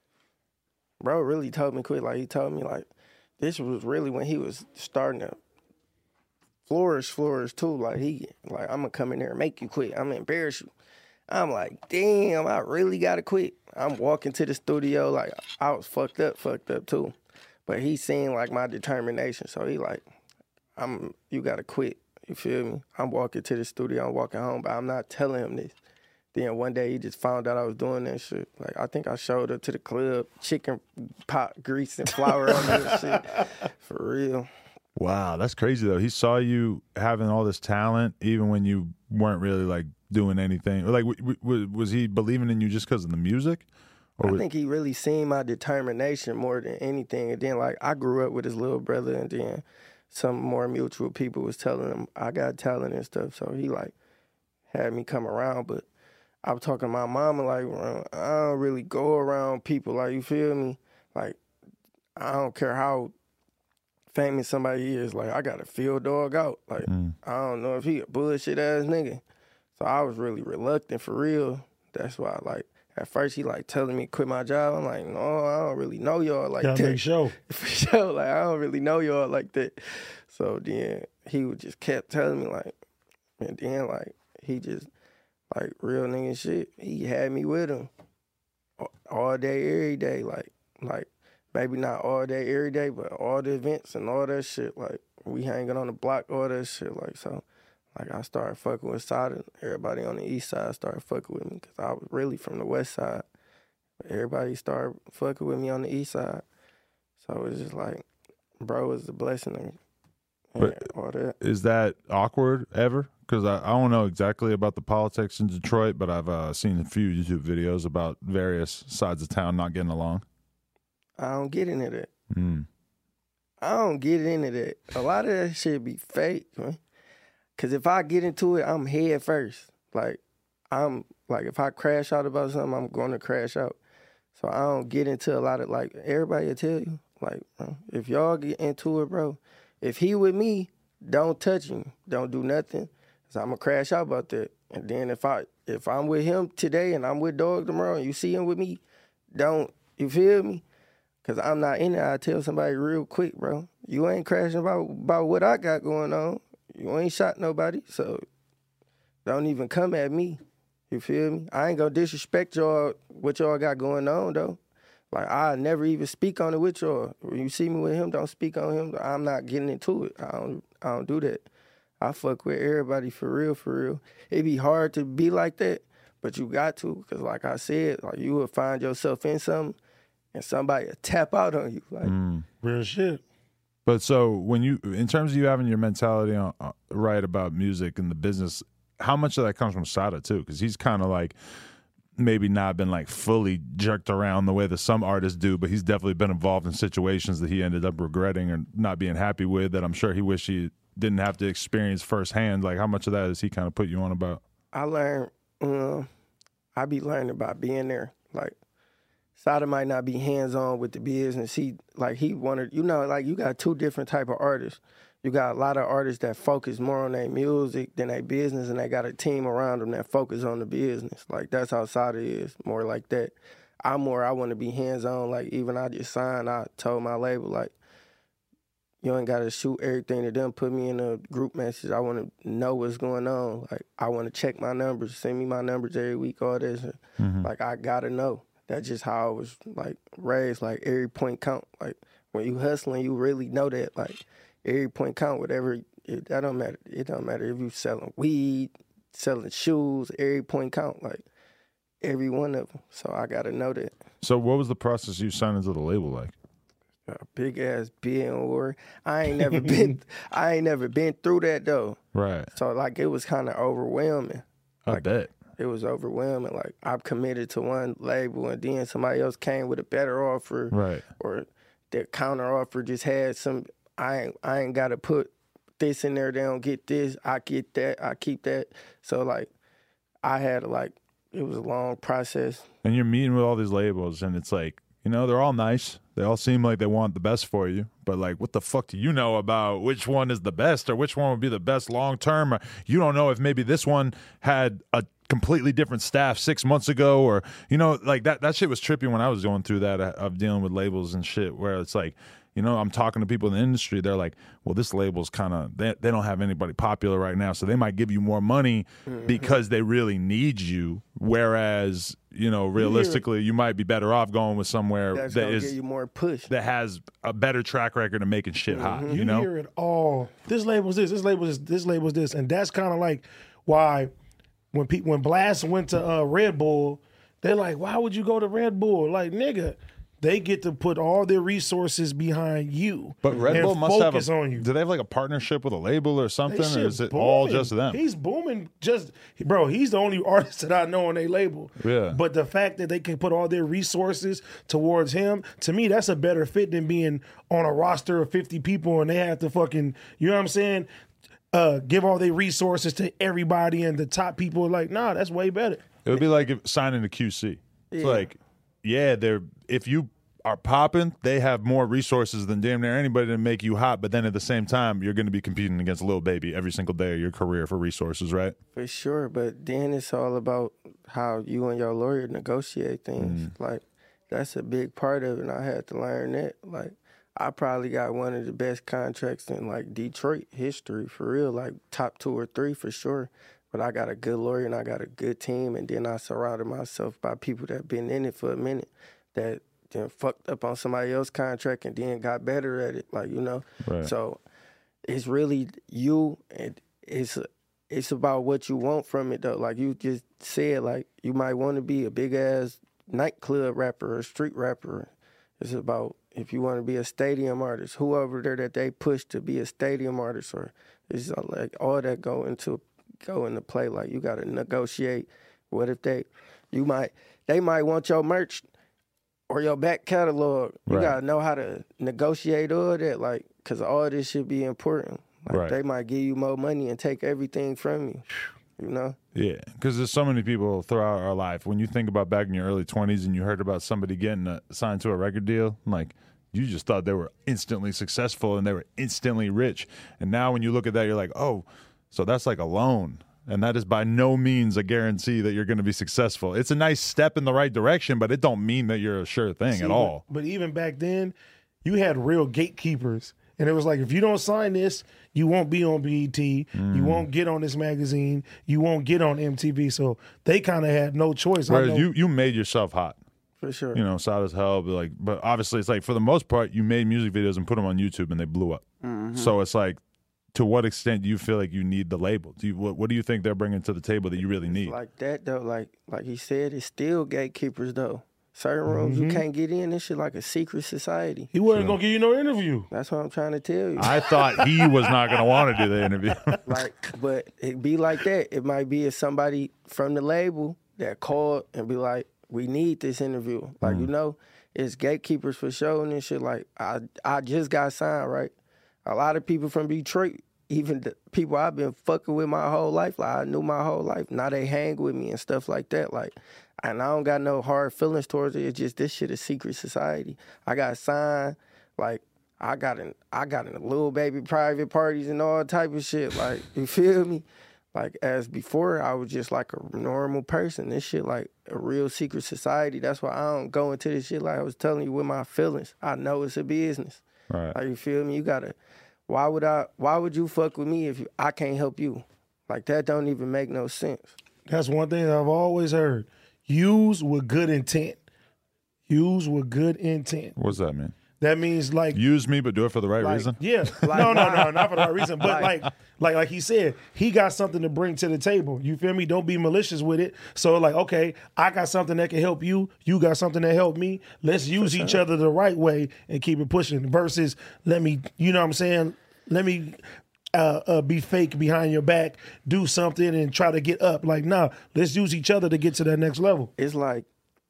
Bro really told me quit. Like he told me like this was really when he was starting to flourish, flourish too. Like he, like I'm gonna come in there and make you quit. I'm gonna embarrass you. I'm like, damn, I really gotta quit. I'm walking to the studio like I was fucked up, fucked up too. But he seen like my determination, so he like, I'm, you gotta quit. You feel me? I'm walking to the studio, I'm walking home, but I'm not telling him this. Then one day he just found out I was doing that shit. Like I think I showed up to the club, chicken pot grease and flour on me and shit. For real. Wow, that's crazy though. He saw you having all this talent, even when you weren't really like doing anything. Like, w- w- was he believing in you just because of the music? Or I was- think he really seen my determination more than anything. And then like I grew up with his little brother, and then some more mutual people was telling him I got talent and stuff. So he like had me come around. But I was talking to my mama like, I don't really go around people. Like, you feel me? Like, I don't care how famous somebody is. Like, I got to field dog out. Like, mm. I don't know if he a bullshit ass nigga. So I was really reluctant for real. That's why, like, at first he like telling me to quit my job. I'm like, no, I don't really know y'all like Gotta that. make sure. For sure. Like, I don't really know y'all like that. So then he would just kept telling me like, and then like he just like real nigga shit. He had me with him all day, every day. Like, like maybe not all day, every day, but all the events and all that shit. Like we hanging on the block, all that shit. Like so. Like, I started fucking with Sada. Everybody on the east side started fucking with me because I was really from the west side. Everybody started fucking with me on the east side. So it was just like, bro, it was a blessing and, and but all that. Is that awkward ever? Because I, I don't know exactly about the politics in Detroit, but I've uh, seen a few YouTube videos about various sides of town not getting along. I don't get into that. Mm. I don't get into that. A lot of that shit be fake, man. Cause if I get into it, I'm head first. Like I'm like if I crash out about something, I'm going to crash out. So I don't get into a lot of like everybody will tell you like bro, if y'all get into it, bro. If he with me, don't touch him, don't do nothing. So I'm gonna crash out about that. And then if I if I'm with him today and I'm with Dog tomorrow, and you see him with me, don't you feel me? Cause I'm not in there. I tell somebody real quick, bro. You ain't crashing about about what I got going on. You ain't shot nobody, so don't even come at me. You feel me? I ain't gonna disrespect y'all, what y'all got going on, though. Like, I never even speak on it with y'all. When you see me with him, don't speak on him. I'm not getting into it. I don't I don't do that. I fuck with everybody for real, for real. It be hard to be like that, but you got to, because like I said, like you will find yourself in something, and somebody will tap out on you. Like, Mm. Real shit. But so when you, in terms of you having your mentality on, uh, right about music and the business, how much of that comes from Sada too? Because he's kind of like maybe not been like fully jerked around the way that some artists do, but he's definitely been involved in situations that he ended up regretting or not being happy with that I'm sure he wish he didn't have to experience firsthand. Like how much of that has he kind of put you on about? I learned, um, I be learning about being there. Like, Sada might not be hands-on with the business. He, like, he wanted, you know, like, you got two different type of artists. You got a lot of artists that focus more on their music than their business, and they got a team around them that focus on the business. Like, that's how Sada is, more like that. I'm more, I want to be hands-on. Like, even I just signed, I told my label, like, you ain't got to shoot everything to them. Put me in a group message. I want to know what's going on. Like, I want to check my numbers. Send me my numbers every week, all this. Mm-hmm. Like, I got to know. That's just how I was, like, raised. Like, every point count. Like, when you hustling, you really know that. Like, every point count, whatever. It, that don't matter. It don't matter if you selling weed, selling shoes. Every point count. Like, every one of them. So I got to know that. So what was the process you signed into the label like? A big ass bidding war. I ain't never been. I ain't never been through that though. Right. So like it was kind of overwhelming. I Like, bet. It was overwhelming. Like I'm committed to one label, and then somebody else came with a better offer, Right. or their counter offer just had some. I ain't. I ain't got to put this in there. They don't get this. I get that. I keep that. So like, I had like it was a long process. And you're meeting with all these labels, and it's like, you know, they're all nice. They all seem like they want the best for you. But, like, what the fuck do you know about which one is the best or which one would be the best long term? Or you don't know if maybe this one had a completely different staff six months ago, or, you know, like that, that shit was trippy when I was going through that uh, of dealing with labels and shit, where it's like, you know, I'm talking to people in the industry. They're like, well, this label's kind of, they, they don't have anybody popular right now. So they might give you more money mm-hmm. because they really need you. Whereas, you know, realistically, you might be better off going with somewhere That's that gonna is get you more push, that has a better track record of making shit hot. Mm-hmm. You You know, hear it all. This label's this. This label's this. This label's this. And that's kind of like why when people when Blast went to uh, Red Bull, they're like, why would you go to Red Bull? Like, nigga, they get to put all their resources behind you. but Red and Bull must have focus a, on you. do they have like a partnership with a label or something, They or is shit it all booming. just them? He's booming. Just bro, he's the only artist that I know on their label. Yeah. But the fact that they can put all their resources towards him, to me, that's a better fit than being on a roster of fifty people and they have to fucking, you know what I'm saying? Uh, give all their resources to everybody, and the top people are like, nah, that's way better. It would be like if signing to Q C. It's Yeah. like, yeah, they're if you are popping, they have more resources than damn near anybody to make you hot. But then at the same time, you're going to be competing against Lil Baby every single day of your career for resources, right? for sure. But then it's all about how you and your lawyer negotiate things. Mm. Like that's a big part of it. And I had to learn that. Like I probably got one of the best contracts in like Detroit history for real, like top two or three for sure. But I got a good lawyer and I got a good team, and then I surrounded myself by people that been in it for a minute, that then fucked up on somebody else's contract and then got better at it, like, you know. Right. So it's really you, and it's it's about what you want from it though. Like you just said, like you might want to be a big ass nightclub rapper or street rapper. It's about if you want to be a stadium artist, whoever there that they push to be a stadium artist, or it's like all that go into go into play. Like you got to negotiate. What if they, you might, they might want your merch or your back catalog. You Right. gotta know how to negotiate all that, like, cause all this should be important. Like Right. they might give you more money and take everything from you. You know? Yeah, because there's so many people throughout our life. When you think about back in your early twenties and you heard about somebody getting a, signed to a record deal, like you just thought they were instantly successful and they were instantly rich. And now when you look at that, you're like, oh, so that's like a loan. And that is by no means a guarantee that you're going to be successful. It's a nice step in the right direction, but it don't mean that you're a sure thing See, at all. But, but even back then, you had real gatekeepers. And it was like, if you don't sign this, you won't be on B E T. Mm. You won't get on this magazine. You won't get on M T V. So they kind of had no choice. I Whereas know- you, you made yourself hot. For sure. You know, Sad as Hell, but like, but obviously it's like for the most part, you made music videos and put them on YouTube and they blew up. Mm-hmm. So it's like, to what extent do you feel like you need the label? Do you, what, what do you think they're bringing to the table that you really need? Like that though, like like he said, it's still gatekeepers though. Certain rooms you can't get in. This shit like a secret society. he wasn't going to give you no interview. That's what I'm trying to tell you. I thought he was not going to want to do the interview. Like, but it be like that. It might be if somebody from the label that called and be like, we need this interview. Like, Mm. you know, it's gatekeepers for sure and shit. Like, I I just got signed, right? A lot of people from Detroit, even the people I've been fucking with my whole life, like I knew my whole life, now they hang with me and stuff like that. Like, and I don't got no hard feelings towards it. It's just this shit is secret society. I got signed, like, I got in I got in a little baby private parties and all type of shit. Like, you feel me? Like, as before, I was just like a normal person. This shit like a real secret society. That's why I don't go into this shit like I was telling you with my feelings. I know it's a business. Right. Like, you feel me? You gotta, why would I, why would you fuck with me if you, I can't help you? Like, that don't even make no sense. That's one thing I've always heard. Use with good intent. Use with good intent. What's that mean? That means like Use me, but do it for the right Like, reason? yeah. Like, no, no, why? no, not for that reason. But Like- like, like, like he said, he got something to bring to the table. You feel me? Don't be malicious with it. So like, okay, I got something that can help you. You got something that help me. Let's use each other the right way and keep it pushing. Versus, let me, you know what I'm saying? Let me uh, uh, be fake behind your back, do something and try to get up. Like, nah, let's use each other to get to that next level. It's like,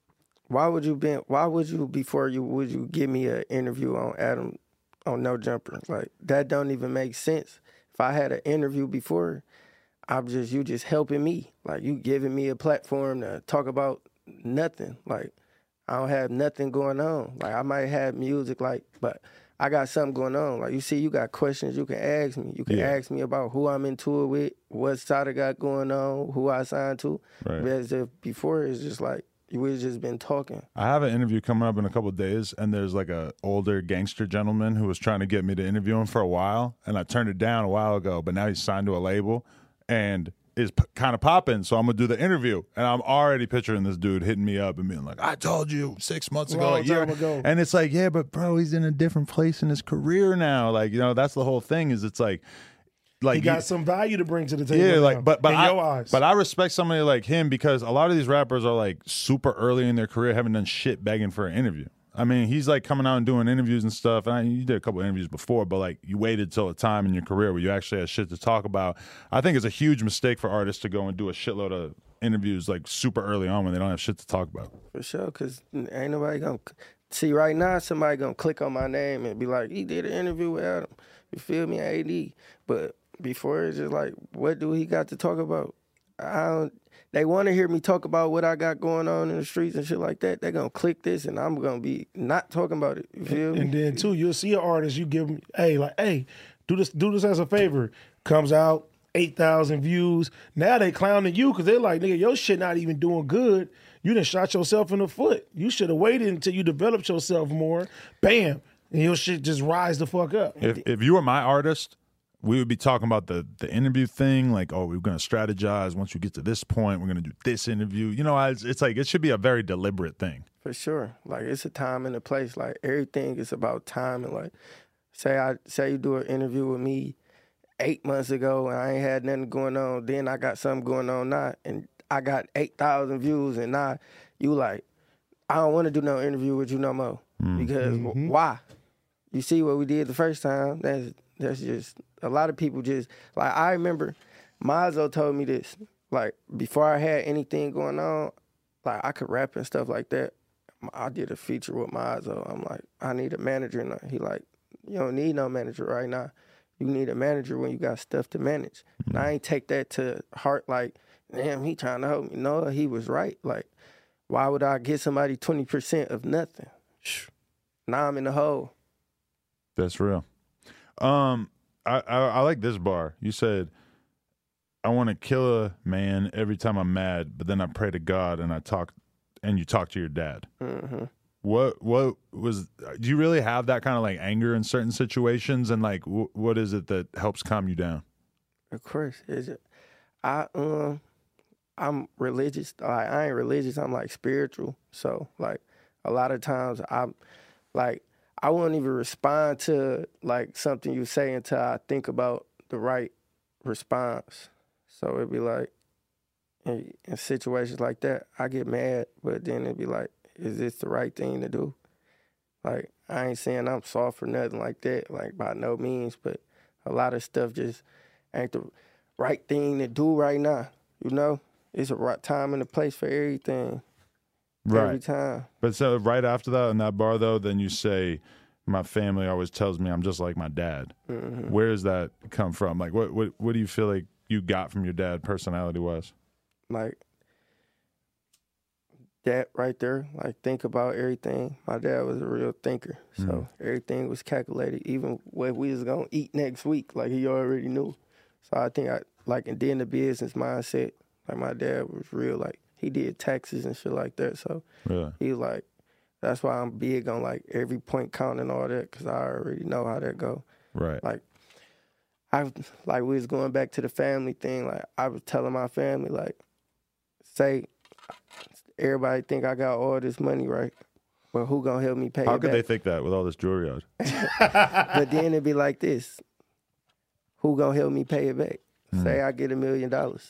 why would you been, why would you, before you, would you give me an interview on Adam, on No Jumper? Like, that don't even make sense. If I had an interview before, I'm just, you just helping me. Like, you giving me a platform to talk about nothing. Like, I don't have nothing going on. Like, I might have music, like, but I got something going on. Like, you see, you got questions you can ask me. You can Yeah. ask me about who I'm in tour with, what side I got going on, who I signed to. Right. Whereas if before, it's just like, we've just been talking. I have an interview coming up in a couple of days, and there's like a older gangster gentleman who was trying to get me to interview him for a while, and I turned it down a while ago, but now he's signed to a label and is p- kind of popping, so I'm going to do the interview. And I'm already picturing this dude hitting me up and being like, I told you six months ago, Long a year time ago. And it's like, yeah, but bro, he's in a different place in his career now. Like, you know, that's the whole thing is it's like, like He got you- some value to bring to the table. yeah, now, like, but but in I, your eyes. but I respect somebody like him because a lot of these rappers are like super early in their career, haven't done shit begging for an interview. I mean, he's like coming out and doing interviews and stuff. And I, you did a couple of interviews before, but like you waited till a time in your career where you actually had shit to talk about. I think it's a huge mistake for artists to go and do a shitload of interviews like super early on when they don't have shit to talk about. For sure, because ain't nobody going to see right now, somebody going to click on my name and be like, he did an interview with Adam. You feel me? A D. But before, it's just like, what do he got to talk about? I don't. They want to hear me talk about what I got going on in the streets and shit like that. They're going to click this and I'm going to be not talking about it. You feel me? And then too, you'll see an artist, you give them, hey, like, hey, do this, do this as a favor. Comes out, eight thousand views. Now they clowning you because they're like, nigga, your shit not even doing good. You done shot yourself in the foot. You should have waited until you developed yourself more. Bam. And your shit just rise the fuck up. If if you were my artist, we would be talking about the the interview thing, like, oh, we're going to strategize. Once you get to this point, we're going to do this interview. You know, it's, it's like it should be a very deliberate thing. For sure. Like, it's a time and a place. Like, everything is about time. And, like, say I say you do an interview with me eight months ago and I ain't had nothing going on. Then I got something going on now. And I got eight thousand views. And now you like, I don't want to do no interview with you no more. Because Mm-hmm. why? You see what we did the first time? That's, that's just, a lot of people just, like, I remember Mazzo told me this. Like, before I had anything going on, like, I could rap and stuff like that. I did a feature with Mizzo. I'm like, I need a manager. And he like, you don't need no manager right now. You need a manager when you got stuff to manage. And I ain't take that to heart like, damn, he trying to help me. No, he was right. Like, why would I get somebody twenty percent of nothing? Now I'm in the hole. That's real. Um, I, I, I like this bar. You said, I want to kill a man every time I'm mad, but then I pray to God and I talk, and you talk to your dad. Mm-hmm. What what was? Do you really have that kind of like anger in certain situations? And like, w- what is it that helps calm you down? Of course, is it? I um, I'm religious. Like, I ain't religious. I'm like spiritual. So like, a lot of times I'm like, I won't even respond to like something you say until I think about the right response. So it'd be like, in, in situations like that, I get mad, but then it'd be like, is this the right thing to do? Like, I ain't saying I'm soft or nothing like that, like by no means, but a lot of stuff just ain't the right thing to do right now, you know? It's a right time and a place for everything. Right. Every time. But so right after that in that bar though, then you say, my family always tells me I'm just like my dad. Mm-hmm. Where does that come from? Like, what, what, what do you feel like you got from your dad personality-wise? Like, that right there, like, think about everything. My dad was a real thinker, so mm. everything was calculated, even what we was going to eat next week, like, he already knew. So I think, I like, and then the business mindset, like, my dad was real, like, he did taxes and shit like that, so really? He was like, that's why I'm big on, like, every point count and all that, because I already know how that go. Right. Like, I like, we was going back to the family thing, like, I was telling my family, like, say, everybody think I got all this money, right? But who gonna help me pay How it could back? they think that with all this jewelry on? But then it'd be like this. Who gonna help me pay it back? Mm. Say I get a million dollars.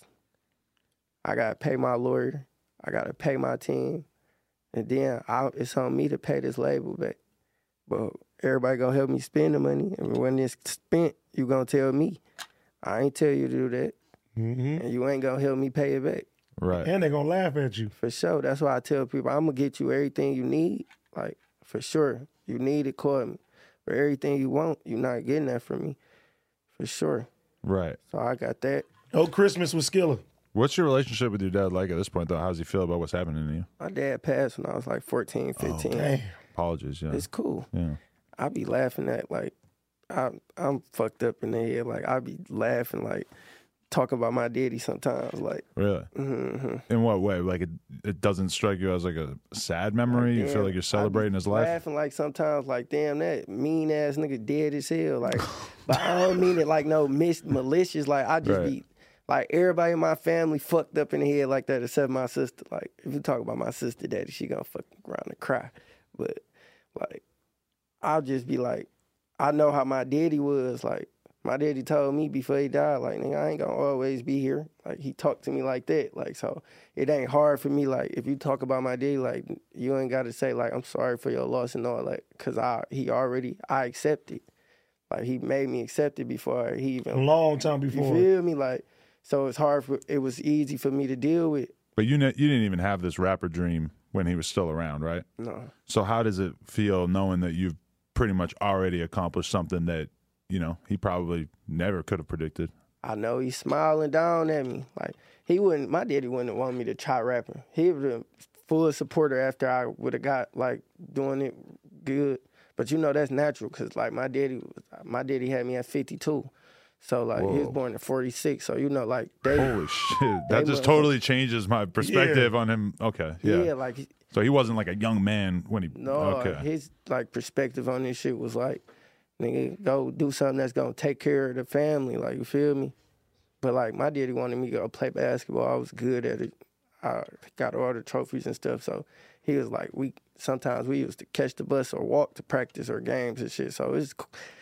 I gotta pay my lawyer. I gotta pay my team. And then I, it's on me to pay this label back. But everybody gonna help me spend the money. And when it's spent, you gonna tell me. I ain't tell you to do that. Mm-hmm. And you ain't gonna help me pay it back. Right. And they're going to laugh at you. For sure. That's why I tell people, I'm going to get you everything you need. Like, for sure. You need it, call me. For everything you want, you're not getting that from me. For sure. Right. So I got that. Oh, Christmas with Skilla. What's your relationship with your dad like at this point, though? How does he feel about what's happening to you? My dad passed when I was like fourteen, fifteen. Oh, damn. Apologies, yeah. It's cool. Yeah. I be laughing at, like, I, I'm fucked up in the head. Like, I be laughing, like, talk about my daddy sometimes, like. Really? Mm-hmm. In what way? Like, it it doesn't strike you as like a sad memory? Like, you feel like you're celebrating his life? Laughing like sometimes, like, damn, that mean ass nigga dead as hell. Like, but I don't mean it like no mis- malicious. Like, I just right. be like, everybody in my family fucked up in the head like that, except my sister. Like, if you talk about my sister daddy, she gonna fucking around and cry. But like, I'll just be like, I know how my daddy was. Like, my daddy told me before he died, like, nigga, I ain't gonna always be here. Like, he talked to me like that. Like, so it ain't hard for me. Like, if you talk about my daddy, like, you ain't got to say, like, I'm sorry for your loss and all that. Because I, he already, I accepted. Like, he made me accept it before he even. A long time before. You feel me? Like, so it's hard for, it was easy for me to deal with. But you, ne- you didn't even have this rapper dream when he was still around, right? No. So how does it feel knowing that you've pretty much already accomplished something that, you know, he probably never could have predicted? I know he's smiling down at me. Like, he wouldn't, my daddy wouldn't want me to try rapping. He was a full supporter after I would have got, like, doing it good. But, you know, that's natural because, like, my daddy was, my daddy had me at fifty-two. So, like, Whoa. He was born at forty-six. So, you know, like, they. Holy shit. That just totally changes my perspective yeah. on him. Okay. Yeah. Yeah, like. So he wasn't, like, a young man when he. No, okay. His, like, perspective on this shit was, like, nigga, go do something that's gonna take care of the family, like, you feel me? But, like, my daddy wanted me to go play basketball. I was good at it. I got all the trophies and stuff. So he was like, we sometimes we used to catch the bus or walk to practice or games and shit. So it's,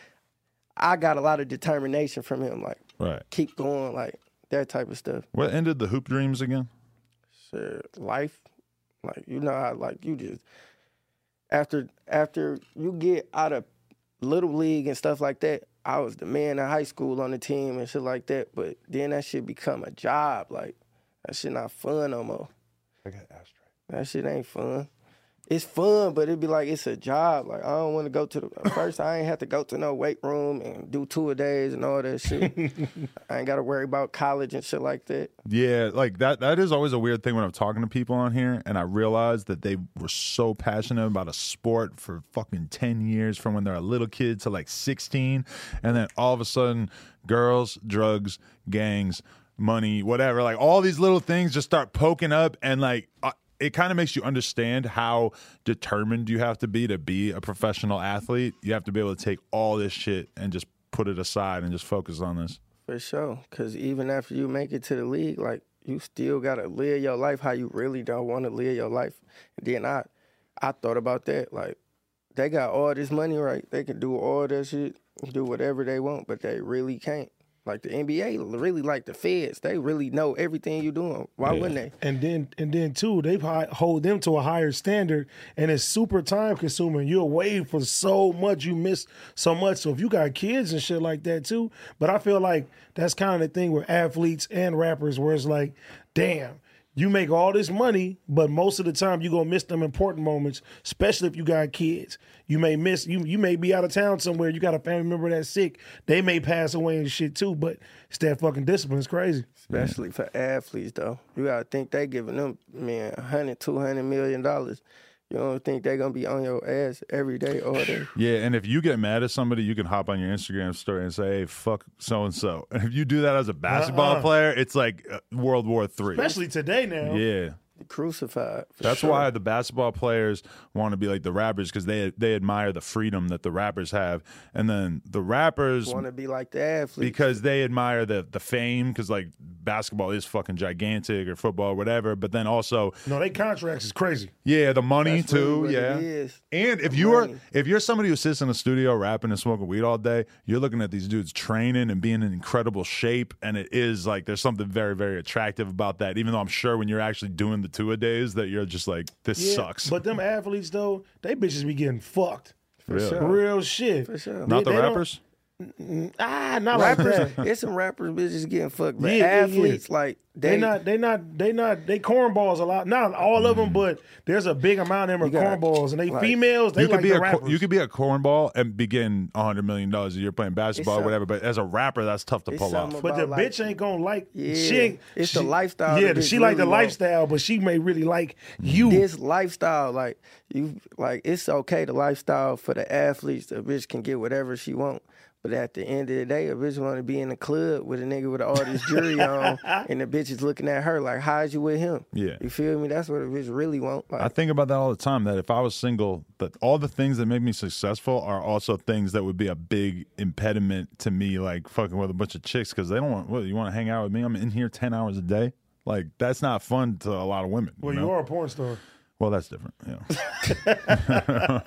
I got a lot of determination from him, like, right. keep going, like, that type of stuff. What ended the hoop dreams again? Shit, life. Like, you know how, like, you just, after after you get out of Little League and stuff like that, I was the man in high school on the team and shit like that. But then that shit become a job. Like, that shit not fun no more. I got ashtray. That shit ain't fun. it's fun, but it'd be like it's a job. Like I don't want to go to the first. I ain't have to go to no weight room and do two a days and all that shit. I ain't got to worry about college and shit like that. Yeah, like that. That is always a weird thing when I'm talking to people on here, and I realize that they were so passionate about a sport for fucking ten years, from when they're a little kid to like sixteen, and then all of a sudden, girls, drugs, gangs, money, whatever, like all these little things just start poking up, and like. Uh, it kind of makes you understand how determined you have to be to be a professional athlete. You have to be able to take all this shit and just put it aside and just focus on this. For sure. Because even after you make it to the league, like, you still got to live your life how you really don't want to live your life. And then I, I thought about that. Like, they got all this money, right? They can do all that shit, do whatever they want, but they really can't. Like the N B A, really like the feds. They really know everything you're doing. Why yeah. wouldn't they? And then, and then too, they hold them to a higher standard, and it's super time consuming. You're away for so much, you miss so much. So if you got kids and shit like that too, but I feel like that's kind of the thing with athletes and rappers, where it's like, damn. You make all this money, but most of the time you're gonna miss them important moments, especially if you got kids. You may miss you you may be out of town somewhere, you got a family member that's sick, they may pass away and shit too, but it's that fucking discipline. It's crazy. Especially for athletes though. You gotta think they giving them, man, one hundred, two hundred million dollars. You don't think they're going to be on your ass every day all day. Yeah, and if you get mad at somebody, you can hop on your Instagram story and say, hey, fuck so-and-so. And if you do that as a basketball uh-uh. player, it's like World War Three. Especially today now. Yeah. Crucified. That's sure. why the basketball players want to be like the rappers, because they they admire the freedom that the rappers have, and then the rappers want to be like the athletes because they admire the the fame, because like basketball is fucking gigantic, or football or whatever. But then also, no, they contracts is crazy. Yeah, the money That's too. Really yeah, it is. And if the you money. are if you're somebody who sits in a studio rapping and smoking weed all day, you're looking at these dudes training and being in incredible shape, and it is like there's something very very attractive about that. Even though I'm sure when you're actually doing the two a days that you're just like, this yeah, sucks. But them athletes though, they bitches be getting fucked. For really? sure. Real shit. For sure. Not they, the they rappers? Ah, not rappers, like that. There's some rappers bitches getting fucked, but Yeah, yeah, athletes yeah. like They, they not, they not, they not, they cornballs a lot. Not all of them, but there's a big amount of them are You got, cornballs, and they like, females. They You could like be the a rappers. you could be a cornball and begin a hundred million dollars a year playing basketball or It's whatever. But as a rapper, that's tough to It's pull something off. But the about, like- bitch ain't gonna like. Yeah, she ain't, it's she, the lifestyle Yeah, that she bitch like the really want. lifestyle, but she may really like you. this lifestyle, like you, like it's okay. The lifestyle for the athletes, the bitch can get whatever she want. But at the end of the day, a bitch want to be in the club with a nigga with all this jewelry on, and the bitch is looking at her like, "How's you with him?" Yeah. You feel me? That's what a bitch really want. Like, I think about that all the time, that if I was single, that all the things that make me successful are also things that would be a big impediment to me, like fucking with a bunch of chicks, because they don't want, what, you want to hang out with me? I'm in here ten hours a day? Like, that's not fun to a lot of women. Well, you, you know? are a porn star. Well, that's different. Yeah.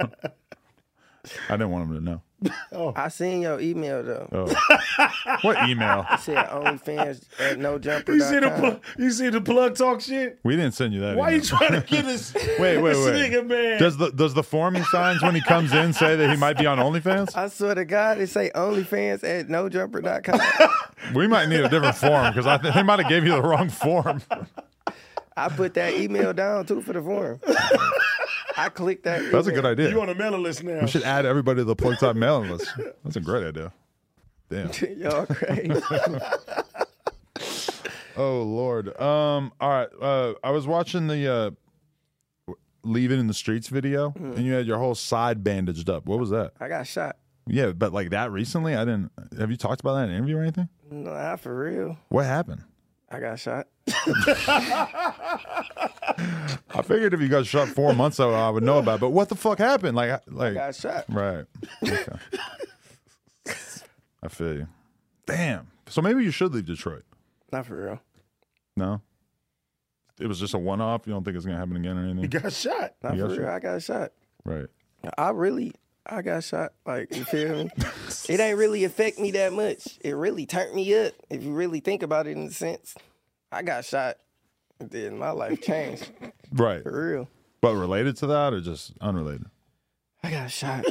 I didn't want him to know. Oh. I seen your email though. Oh. What email? It said OnlyFans at no jumper. You see the plug, you see the plug talk shit? We didn't send you that. Why email. you trying to get us? Wait, wait, this wait. nigga, man. Does the does the form he signs when he comes in say that he might be on OnlyFans? I swear to God, it say OnlyFans at no jumper dot com. We might need a different form, because I think they might have gave you the wrong form. I put that email down too for the form. I clicked that. That's a email. good idea. You on a mailing list now? We should add everybody to the Plug Top mailing list. That's a great idea. Damn. Y'all crazy. Oh Lord. Um. All right. Uh. I was watching the uh, "Leave It in the Streets" video, Mm. and you had your whole side bandaged up. What was that? I got shot. Yeah, but like that recently. I didn't. Have you talked about that in an interview or anything? No, not for real. What happened? I got shot. I figured if you got shot four months ago, I would know about it. But what the fuck happened? Like, like, I got shot. right? Okay. I feel you. Damn. So maybe you should leave Detroit. Not for real. No. It was just a one-off. You don't think it's gonna happen again or You anything? got shot. Not You for got real. shot? I got shot. Right. I really, I got shot. Like, you feel me? It ain't really affect me that much. It really turned me up. If you really think about it in a sense, I got shot. And then my life changed. Right. For real. But related to that or just unrelated? I got shot.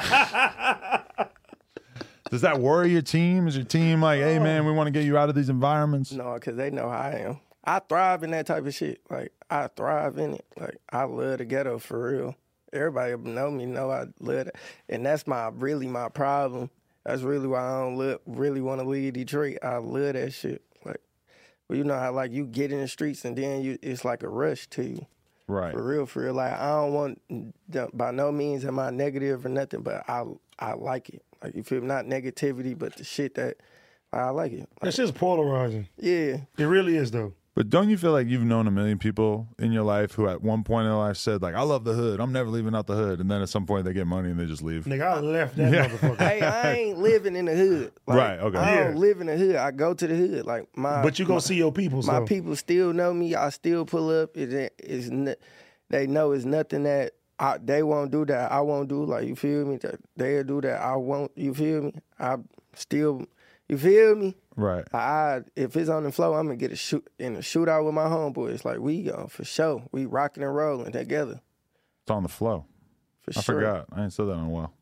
Does that worry your team? Is your team like, hey, man, we want to get you out of these environments? No, because they know how I am. I thrive in that type of shit. Like, I thrive in it. Like, I love the ghetto for real. everybody know me, know I love that. And that's my really my problem. That's really why I don't look, really want to leave Detroit. I love that shit. Like, well, you know how like you get in the streets and then you it's like a rush to you. Right. For real, for real. Like I don't want, by no means am I negative or nothing, but I I like it. Like you feel me? Not negativity, but the shit that I like it. Like, That shit's polarizing. Yeah. It really is though. But don't you feel like you've known a million people in your life who at one point in their life said, like, I love the hood. I'm never leaving out the hood. And then at some point they get money and they just leave. Nigga, I left that Yeah. motherfucker. Hey, I ain't living in the hood. Like, Right, okay. I don't Yeah. live in the hood. I go to the hood. Like my But you go my, see your people, my so. people still know me. I still pull up. It ain't- it's n- they know it's nothing that I, they won't do that I won't do. Like you feel me? That they'll do that I won't. You feel me? I still. You feel me? Right. I if it's on the floor, I'm gonna get a shoot in a shootout with my homeboys. Like we go for sure. We rocking and rolling together. It's on the flow. For I sure. forgot. I ain't said that in a while.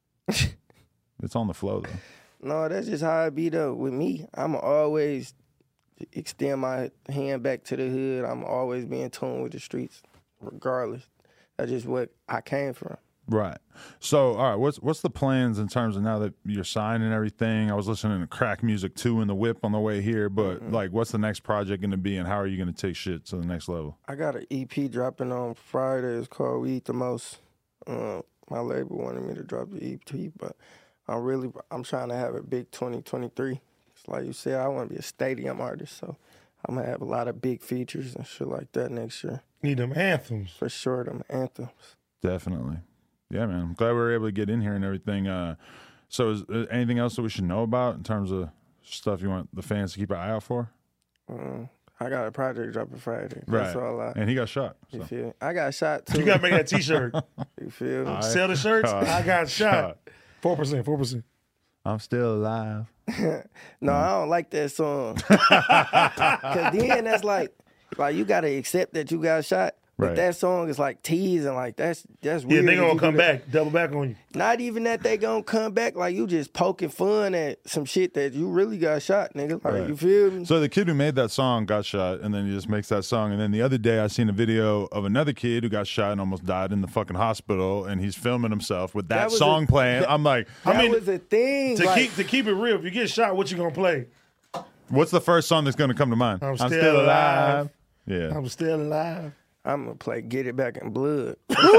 It's on the flow, though. No, that's just how it be though. With me, I'm always extend my hand back to the hood. I'm always be in tune with the streets, regardless. That's just what I came from. Right. So, all right, what's what's the plans in terms of now that you're signed and everything? I was listening to crack music too in the whip on the way here, but Mm-hmm. like, what's the next project going to be, and how are you going to take shit to the next level? I got an E P dropping on Friday. It's called We Eat the Most. Uh, my label wanted me to drop the E P, but I'm really I'm trying to have a big twenty twenty-three. It's like you said, I want to be a stadium artist, so I'm gonna have a lot of big features and shit like that next year. Need them anthems. For sure, them anthems. Definitely. Yeah, man. I'm glad we were able to get in here and everything. Uh, so, is there anything else that we should know about in terms of stuff you want the fans to keep an eye out for? Um, I got a project dropping Friday. That's all I. And he got shot. You So. feel me? I got shot too. You gotta make that T-shirt. You feel me? I Sell the shirts. got I got shot. shot. Four percent. Four percent. I'm still alive. No, I don't like that song. Cause then that's like, like you gotta accept that you got shot. But Right. that song is like teasing, like that's that's Yeah, weird. they if gonna you come do that. back, double back on you. Not even that they gonna come back. Like you just poking fun at some shit that you really got shot, nigga. Like Right. you feel me? So the kid who made that song got shot, and then he just makes that song. And then the other day, I seen a video of another kid who got shot and almost died in the fucking hospital, and he's filming himself with that, That was song a- playing. that- I'm like, that I mean, was a thing. To like, keep to keep it real, if you get shot, what you gonna play? what's the first song that's going to come to mind? I'm still alive. Yeah. I'm still alive. I'm gonna play Get It Back in Blood.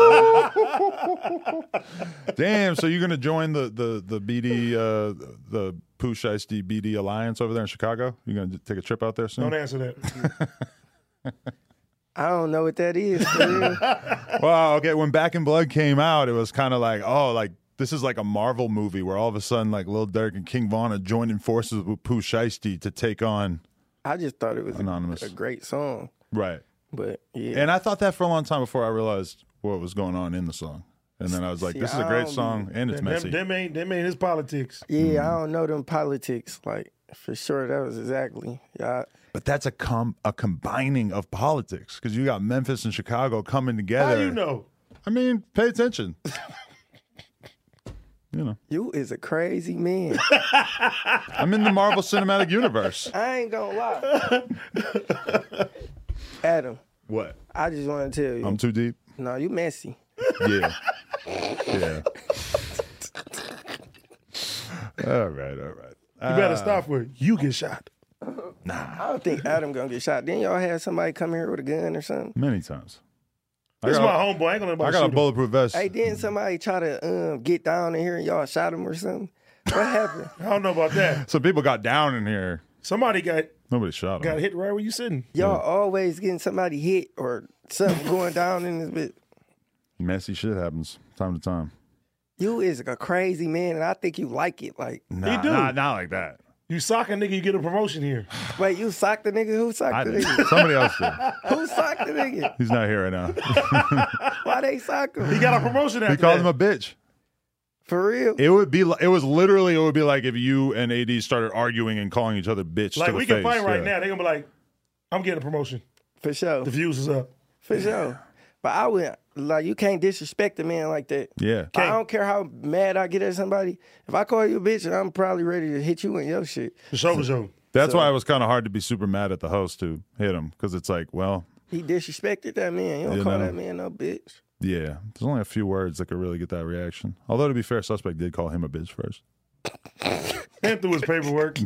Damn. So you're going to join the the the B D uh, the Pooh Shiesty B D Alliance over there in Chicago? You're going to take a trip out there soon? Don't answer that. I don't know what that is. For real. Well, okay. When Back in Blood came out, it was kind of like, oh, like this is like a Marvel movie where all of a sudden, like Lil Durk and King Von are joining forces with Pooh Shiesty to take on. I just thought it was Anonymous. a, a great song. Right. But yeah. And I thought that for a long time before I realized what was going on in the song. And then I was like, See, this is a I great don't song and it's them, messy. them ain't them ain't his politics. Yeah, I don't know them politics. Like for sure, that was exactly. Yeah, But that's a com a combining of politics because you got Memphis and Chicago coming together. How you know? I mean, pay attention. You know, you is a crazy man. I'm in the Marvel Cinematic Universe. I ain't gonna lie. Adam, What? I just want to tell you. I'm too deep. no, you messy. Yeah. Yeah. All right. All right. You better stop where you get shot. I don't think Adam gonna get shot. Then y'all have somebody come here with a gun or something. Many times. I This is got, my homeboy. I ain't gonna let I nobody got a shoot him. bulletproof vest. Hey, didn't somebody try to um, get down in here and y'all shot him or something? What happened? I don't know about that. So people got down in here. Somebody got Nobody shot him. got hit right where you sitting. Y'all always getting somebody hit or something going down in this bit. Messy shit happens time to time. You is a crazy man, and I think you like it. Like, Nah, do. Nah, not like that. You sock a nigga, you get a promotion here. wait, you socked the nigga? Who socked I the did. nigga? Somebody else did. Who socked the nigga? He's not here right now. Why they sock him? He got a promotion after He called that. him a bitch. For real? It would be. li- It was literally. It would be like if you and A D started arguing and calling each other bitch. Like to the we can face. fight right Yeah. now. They gonna be like, I'm getting a promotion. For sure. The views is up. For sure. But I would, like, you can't disrespect a man like that. Yeah. I don't care how mad I get at somebody. If I call you a bitch, I'm probably ready to hit you in your shit. For sure, for sure. That's So- why it was kind of hard to be super mad at the host to hit him because it's like, well, He disrespected that man. You don't You call know. that man no bitch. Yeah, there's only a few words that could really get that reaction. Although, to be fair, Suspect did call him a bitch first. And through his paperwork.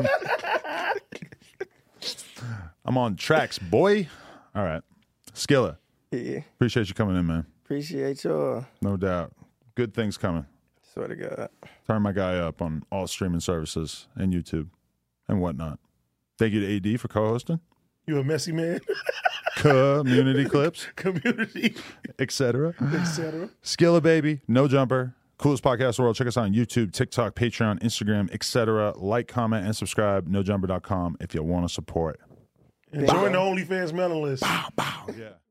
I'm on tracks, boy. All right. Skilla. Yeah. Appreciate you coming in, man. Appreciate y'all. No doubt. Good things coming. Swear to God. Turn my guy up on all streaming services and YouTube and whatnot. Thank you to A D for co-hosting. You a messy man. Community clips. Community. Et cetera. Et cetera. Skilla, baby. No Jumper. Coolest podcast in the world. Check us out on YouTube, TikTok, Patreon, Instagram, et cetera. Like, comment, and subscribe. no jumper dot com if you want to support. And join the OnlyFans mailing list. Bow, bow. Yeah.